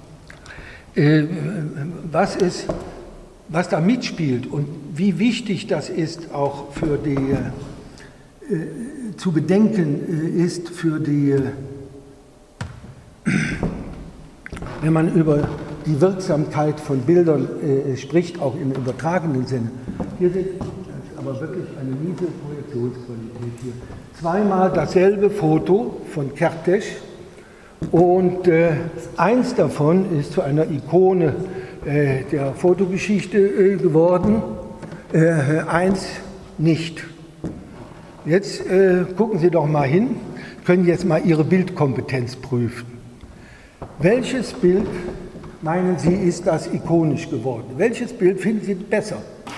äh, was ist, was da mitspielt und wie wichtig das ist, auch für die, äh, zu bedenken äh, ist, für die, äh, wenn man über die Wirksamkeit von Bildern äh, spricht, auch im übertragenen Sinne. Hier sind aber wirklich eine miese Projektionsqualität hier. Zweimal dasselbe Foto von Kertész und äh, eins davon ist zu einer Ikone äh, der Fotogeschichte äh, geworden, äh, eins nicht. Jetzt äh, gucken Sie doch mal hin, können jetzt mal Ihre Bildkompetenz prüfen. Welches Bild meinen Sie, ist das ikonisch geworden? Welches Bild finden Sie besser?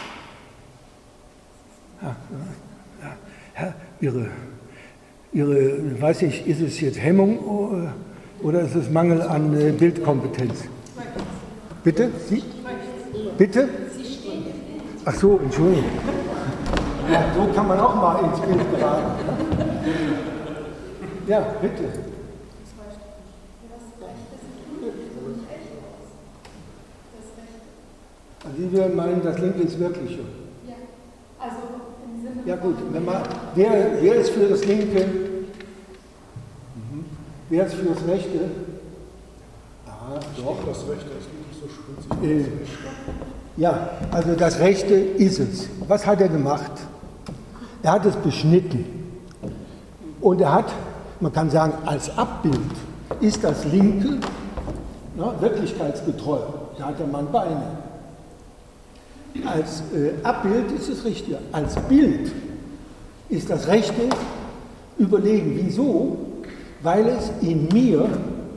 Ja, ja, Ihre, Ihre, weiß ich, ist es jetzt Hemmung oder ist es Mangel an Bildkompetenz? Bitte? Sie? Bitte? Ach so, Entschuldigung. Ja, so kann man auch mal ins Bild geraten. Ja, bitte. Also Sie würden meinen, das Linke ist wirklicher. Ja, also im Sinne. Ja gut, wenn man, wer, wer ist für das Linke? Mhm. Wer ist für das Rechte? Ah, doch. Das Rechte ist nicht so spitzig. Äh, ja, also das Rechte ist es. Was hat er gemacht? Er hat es beschnitten. Und er hat, man kann sagen, als Abbild ist das Linke na, wirklichkeitsgetreu. Da hat der Mann Beine. Als äh, Abbild ist es richtig. Als Bild ist das Rechte überlegen. Wieso? Weil es in mir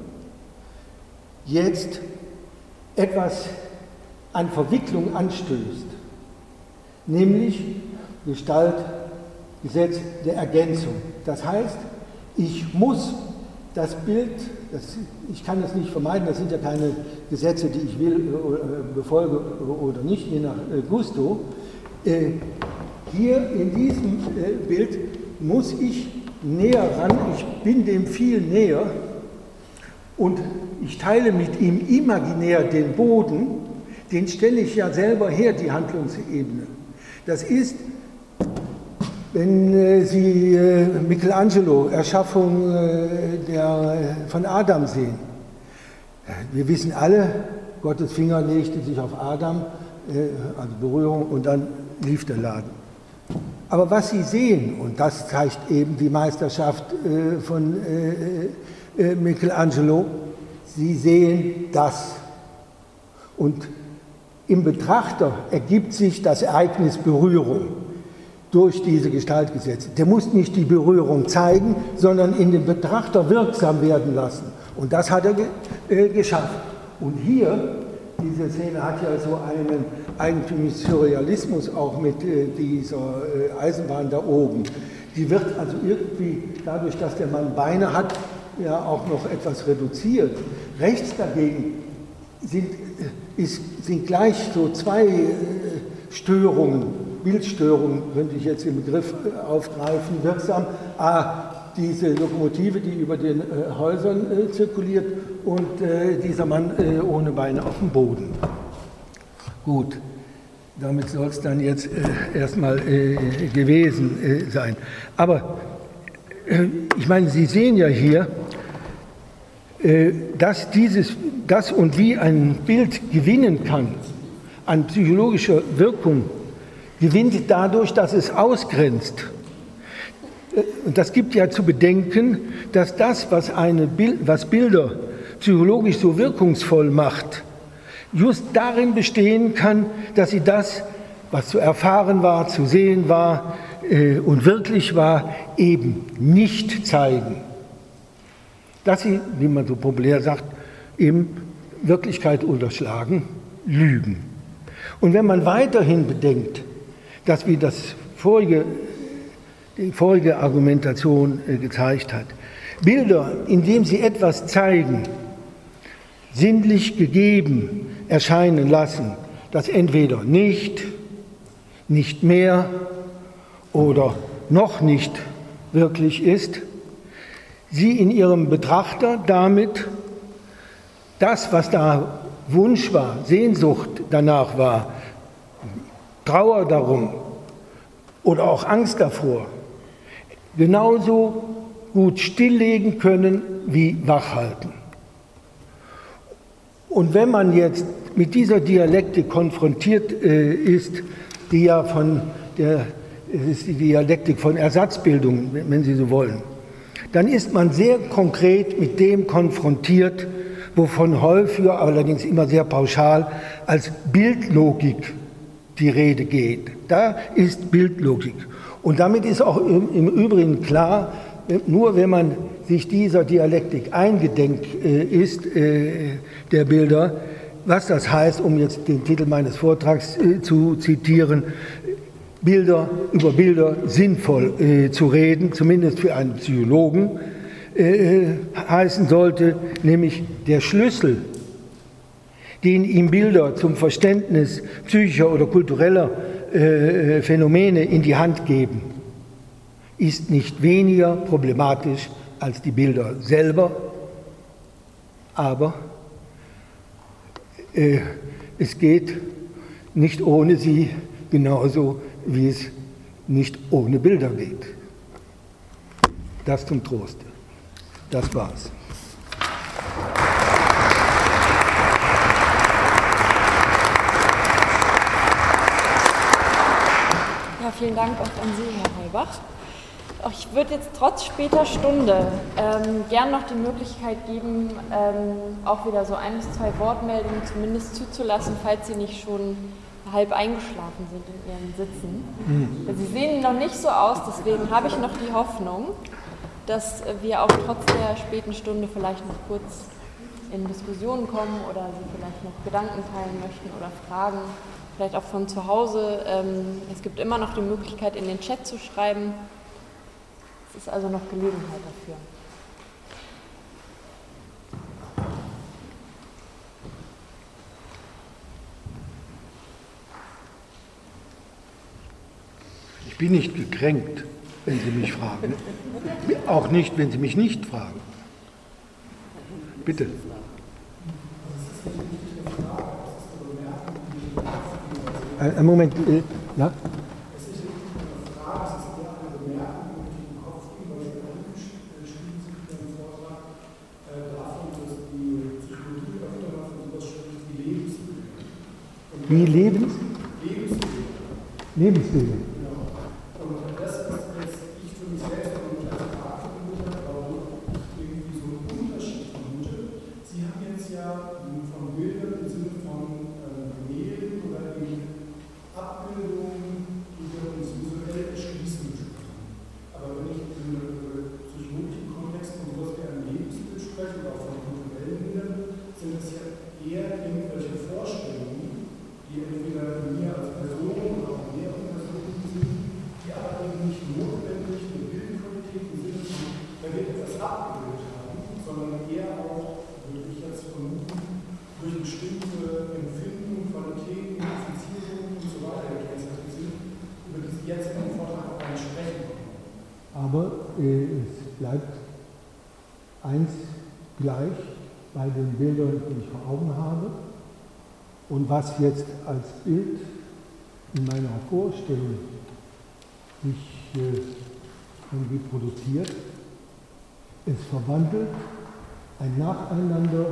jetzt etwas an Verwicklung anstößt, nämlich Gestaltgesetz der Ergänzung. Das heißt, ich muss das Bild, das, ich kann es nicht vermeiden, das sind ja keine Gesetze, die ich will, äh, befolge oder nicht, je nach äh, Gusto. Äh, hier in diesem äh, Bild muss ich näher ran, ich bin dem viel näher und ich teile mit ihm imaginär den Boden, den stelle ich ja selber her, die Handlungsebene. Das ist, wenn äh, Sie äh, Michelangelo, Erschaffung äh, der, äh, von Adam sehen. Wir wissen alle, Gottes Finger legte sich auf Adam, äh, also Berührung, und dann lief der Laden. Aber was Sie sehen, und das zeigt eben die Meisterschaft äh, von äh, äh, Michelangelo, Sie sehen das. Und im Betrachter ergibt sich das Ereignis Berührung durch diese Gestaltgesetze. Der muss nicht die Berührung zeigen, sondern in den Betrachter wirksam werden lassen. Und das hat er ge äh, geschafft. Und hier, diese Szene hat ja so einen eigentümlichen Surrealismus auch mit äh, dieser äh, Eisenbahn da oben. Die wird also irgendwie, dadurch, dass der Mann Beine hat, ja auch noch etwas reduziert. Rechts dagegen sind, äh, ist, sind gleich so zwei äh, Störungen, Bildstörungen, könnte ich jetzt den Begriff äh, aufgreifen, wirksam. A, diese Lokomotive, die über den äh, Häusern äh, zirkuliert, und äh, dieser Mann äh, ohne Beine auf dem Boden. Gut, damit soll es dann jetzt äh, erstmal äh, gewesen äh, sein. Aber äh, ich meine, Sie sehen ja hier, äh, dass dieses, das und wie ein Bild gewinnen kann an psychologischer Wirkung, gewinnt dadurch, dass es ausgrenzt. Und das gibt ja zu bedenken, dass das, was, eine Bild, was Bilder psychologisch so wirkungsvoll macht, just darin bestehen kann, dass sie das, was zu erfahren war, zu sehen war äh, und wirklich war, eben nicht zeigen. Dass sie, wie man so populär sagt, eben Wirklichkeit unterschlagen, lügen. Und wenn man weiterhin bedenkt, dass wie das vorige die vorige Argumentation gezeigt hat. Bilder, indem sie etwas zeigen, sinnlich gegeben erscheinen lassen, das entweder nicht, nicht mehr oder noch nicht wirklich ist, sie in ihrem Betrachter damit das, was da Wunsch war, Sehnsucht danach war, Trauer darum oder auch Angst davor, genauso gut stilllegen können wie wachhalten. Und wenn man jetzt mit dieser Dialektik konfrontiert äh, ist, die ja von der, es ist die Dialektik von Ersatzbildung, wenn Sie so wollen, dann ist man sehr konkret mit dem konfrontiert, wovon häufiger, allerdings immer sehr pauschal, als Bildlogik die Rede geht. Da ist Bildlogik. Und damit ist auch im Übrigen klar, nur wenn man sich dieser Dialektik eingedenk äh, ist, äh, der Bilder, was das heißt, um jetzt den Titel meines Vortrags äh, zu zitieren, Bilder über Bilder sinnvoll äh, zu reden, zumindest für einen Psychologen, äh, heißen sollte, nämlich der Schlüssel, den ihm Bilder zum Verständnis psychischer oder kultureller äh, Phänomene in die Hand geben, ist nicht weniger problematisch als die Bilder selber, aber äh, es geht nicht ohne sie, genauso wie es nicht ohne Bilder geht. Das zum Troste. Das war's. Ja, vielen Dank auch an Sie, Herr Heubach. Ich würde jetzt trotz später Stunde ähm, gern noch die Möglichkeit geben, ähm, auch wieder so ein bis zwei Wortmeldungen zumindest zuzulassen, falls Sie nicht schon halb eingeschlafen sind in Ihren Sitzen. Mhm. Sie sehen noch nicht so aus, deswegen habe ich noch die Hoffnung, dass wir auch trotz der späten Stunde vielleicht noch kurz in Diskussionen kommen oder Sie vielleicht noch Gedanken teilen möchten oder Fragen, vielleicht auch von zu Hause. Ähm, es gibt immer noch die Möglichkeit, in den Chat zu schreiben. Es ist also noch Gelegenheit dafür. Ich bin nicht gekränkt, wenn Sie mich fragen. Auch nicht, wenn Sie mich nicht fragen. Bitte. Ein Moment. Äh, ja? Wie Lebens? Lebensbilder. Und das, was ich für mich selbst auch nicht als Frage vermutet habe, warum ich irgendwie so einen Unterschied vermute. Sie haben jetzt ja von Bildern im Sinne von Gemälden oder eben Abbildungen, die wir uns visuell erschließen gesprochen. Aber wenn ich im psychologischen Kontext von sowas wie einem Lebensbild spreche, oder auch von kulturellen Bildern, sind das ja eher irgendwelche Vorstellungen, die entweder in mir als Person oder auch in mehreren Personen sind, die aber eben nicht notwendig eine Bildqualität im Sinne von, wenn wir etwas abgebildet haben, sondern eher auch, würde ich jetzt vermuten, durch bestimmte Empfindungen, Qualitäten, Fixierungen und so weiter gekennzeichnet sind, über die Sie jetzt im Vortrag auch gar nicht sprechen können. Aber äh, es bleibt eins gleich bei den Bildern, die ich vor Augen habe. Und was jetzt als Bild in meiner Vorstellung sich äh, irgendwie produziert, es verwandelt ein Nacheinander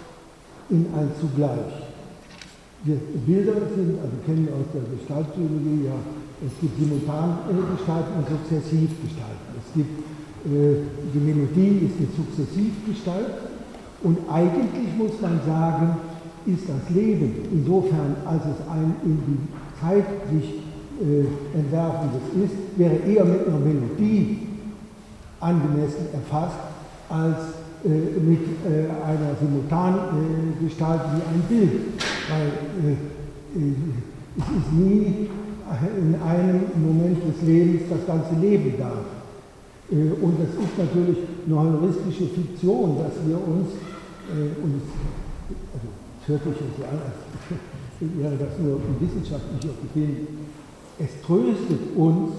in ein Zugleich. Die Bilder sind, also kennen wir aus der Gestaltpsychologie, ja, es gibt Simultangestalten und Sukzessivgestalten. Es gibt, äh, die Melodie ist eine Sukzessivgestalt und eigentlich muss man sagen, ist das Leben, insofern als es ein in die Zeit sich äh, entwerfendes ist, wäre eher mit einer Melodie angemessen erfasst, als äh, mit äh, einer Simultangestalt äh, wie ein Bild. Weil äh, äh, es ist nie in einem Moment des Lebens das ganze Leben da. Äh, und es ist natürlich eine heuristische Fiktion, dass wir uns, äh, und es, also, hört sich so an, als wäre das nur ein wissenschaftlicher Beginn. Es tröstet uns,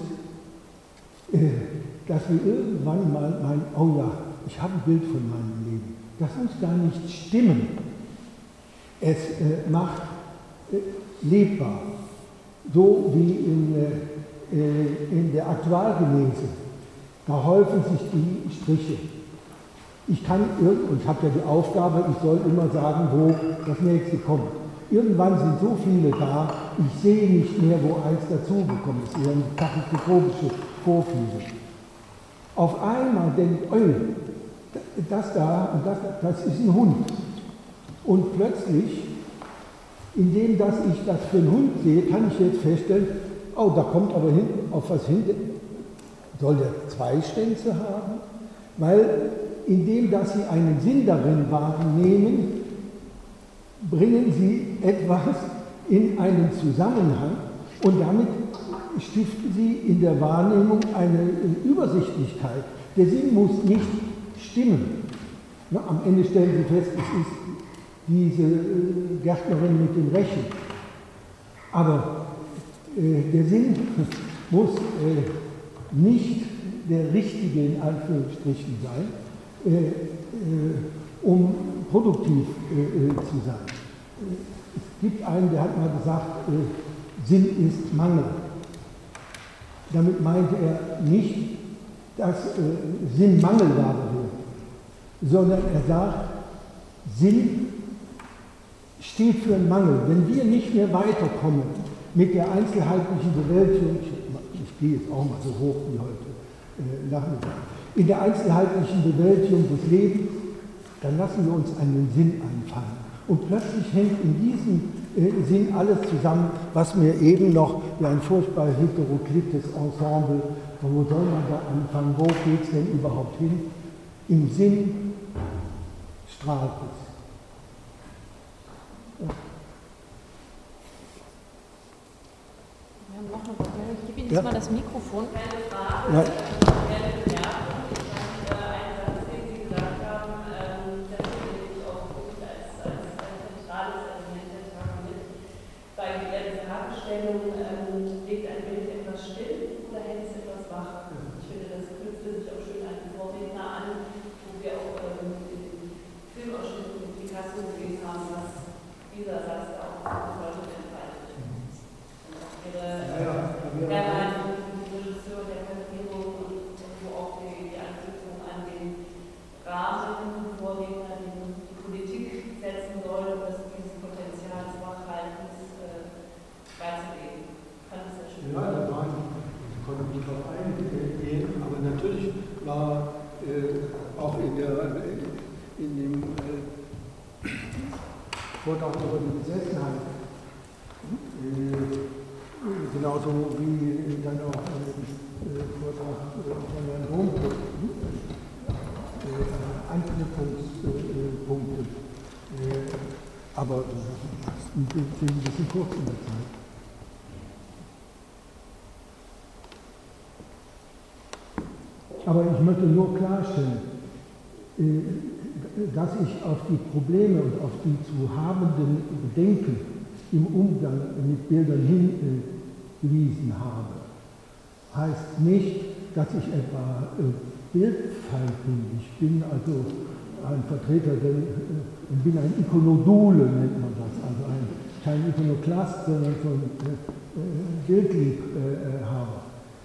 dass wir irgendwann mal meinen, oh ja, ich habe ein Bild von meinem Leben. Das muss gar nicht stimmen. Es macht lebbar, so wie in, in der Aktualgenese. Da häufen sich die Striche. Ich kann, und ich habe ja die Aufgabe, ich soll immer sagen, wo das nächste kommt. Irgendwann sind so viele da, ich sehe nicht mehr, wo eins dazugekommen ist. Eher eine tachyskopische Vorführung. Auf einmal denkt, oh, das da und das, das ist ein Hund. Und plötzlich, indem dass ich das für einen Hund sehe, kann ich jetzt feststellen, oh, da kommt aber hinten auf was hin. Soll der zwei Stänze haben? Weil indem dass sie einen Sinn darin wahrnehmen, bringen sie etwas in einen Zusammenhang und damit stiften sie in der Wahrnehmung eine Übersichtlichkeit. Der Sinn muss nicht stimmen. Am Ende stellen sie fest, es ist diese Gärtnerin mit dem Rechen. Aber äh, der Sinn muss äh, nicht der richtige in Anführungsstrichen sein, äh, äh, um produktiv äh, zu sein. Es gibt einen, der hat mal gesagt, äh, Sinn ist Mangel. Damit meinte er nicht, dass äh, Sinn Mangelware wird, sondern er sagt, Sinn steht für einen Mangel. Wenn wir nicht mehr weiterkommen mit der einzelheitlichen Bewältigung, ich, ich gehe jetzt auch mal so hoch wie heute äh, Nachmittag, in der einzelheitlichen Bewältigung des Lebens, dann lassen wir uns einen Sinn einfallen. Und plötzlich hängt in diesem äh, Sinn alles zusammen, was mir eben noch wie ein furchtbar heteroklites Ensemble, wo soll man da anfangen, wo geht es denn überhaupt hin? Im Sinn strahlt es. Wir haben noch eine Wortmeldung. Ich gebe Ihnen jetzt ja. mal das Mikrofon. Keine Frage. Ja. Legt ein Bild etwas still oder hält es etwas wach? Ich finde, das knüpfte sich auch schön an den Vorredner an, wo wir auch ähm, in Filmausschnitten mit Picasso gesehen haben, was dieser Satz da auch bedeutet entfaltet. Und auch ihre Herleitung vom Regisseur der Kartierung und wo auch die, die Anknüpfung an den Rahmen Vorredner, den die Politik setzen soll, um das dieses Potenzial des Wachhaltens äh, beizugeben. Ja, da waren, ich konnte mich darauf eingehen, aber natürlich war äh, auch in, der, in dem äh, Vortrag über die Besessenheit, äh, genauso wie dann auch im äh, Vortrag von Herrn Domke, äh, Anknüpfungspunkte, äh, aber das ist ein bisschen kurz in der Zeit. Aber ich möchte nur klarstellen, dass ich auf die Probleme und auf die zu habenden Bedenken im Umgang mit Bildern hingewiesen habe. Heißt nicht, dass ich etwa bildfeindlich bin. Ich bin also ein Vertreter, der, bin ein Ikonodule, nennt man das, also ein, kein Ikonoklast, sondern so ein Bildliebhaber.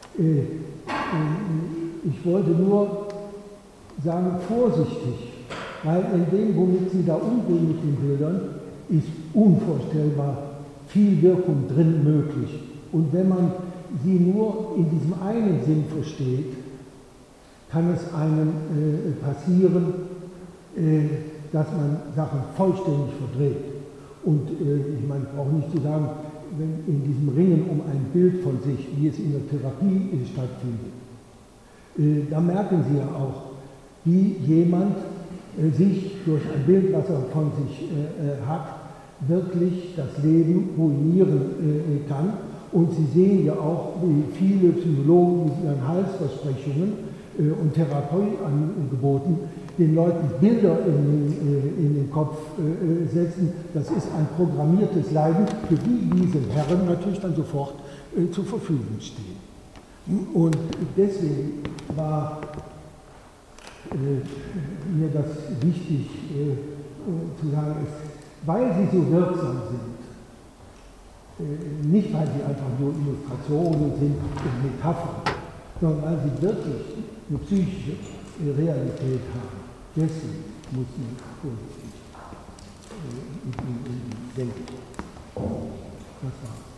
Ich wollte nur sagen, vorsichtig, weil in dem, womit Sie da umgehen mit den Bildern, ist unvorstellbar viel Wirkung drin möglich. Und wenn man sie nur in diesem einen Sinn versteht, kann es einem äh, passieren, äh, dass man Sachen vollständig verdreht. Und äh, ich meine, ich brauche nicht zu sagen, wenn in diesem Ringen um ein Bild von sich, wie es in der Therapie äh, stattfindet, äh, da merken Sie ja auch, wie jemand äh, sich durch ein Bild, was er von sich äh, hat, wirklich das Leben ruinieren äh, kann. Und Sie sehen ja auch, wie viele Psychologen mit ihren Heilsversprechungen äh, und Therapieangeboten den Leuten Bilder in, äh, in den Kopf äh, setzen. Das ist ein programmiertes Leiden, für die diese Herren natürlich dann sofort äh, zur Verfügung stehen. Und deswegen war äh, mir das wichtig äh, äh, zu sagen, ist, weil sie so wirksam sind, äh, nicht weil sie einfach nur Illustrationen sind und Metaphern, sondern weil sie wirklich eine psychische Realität haben. Deswegen muss man vorsichtig äh, denken. Das war's.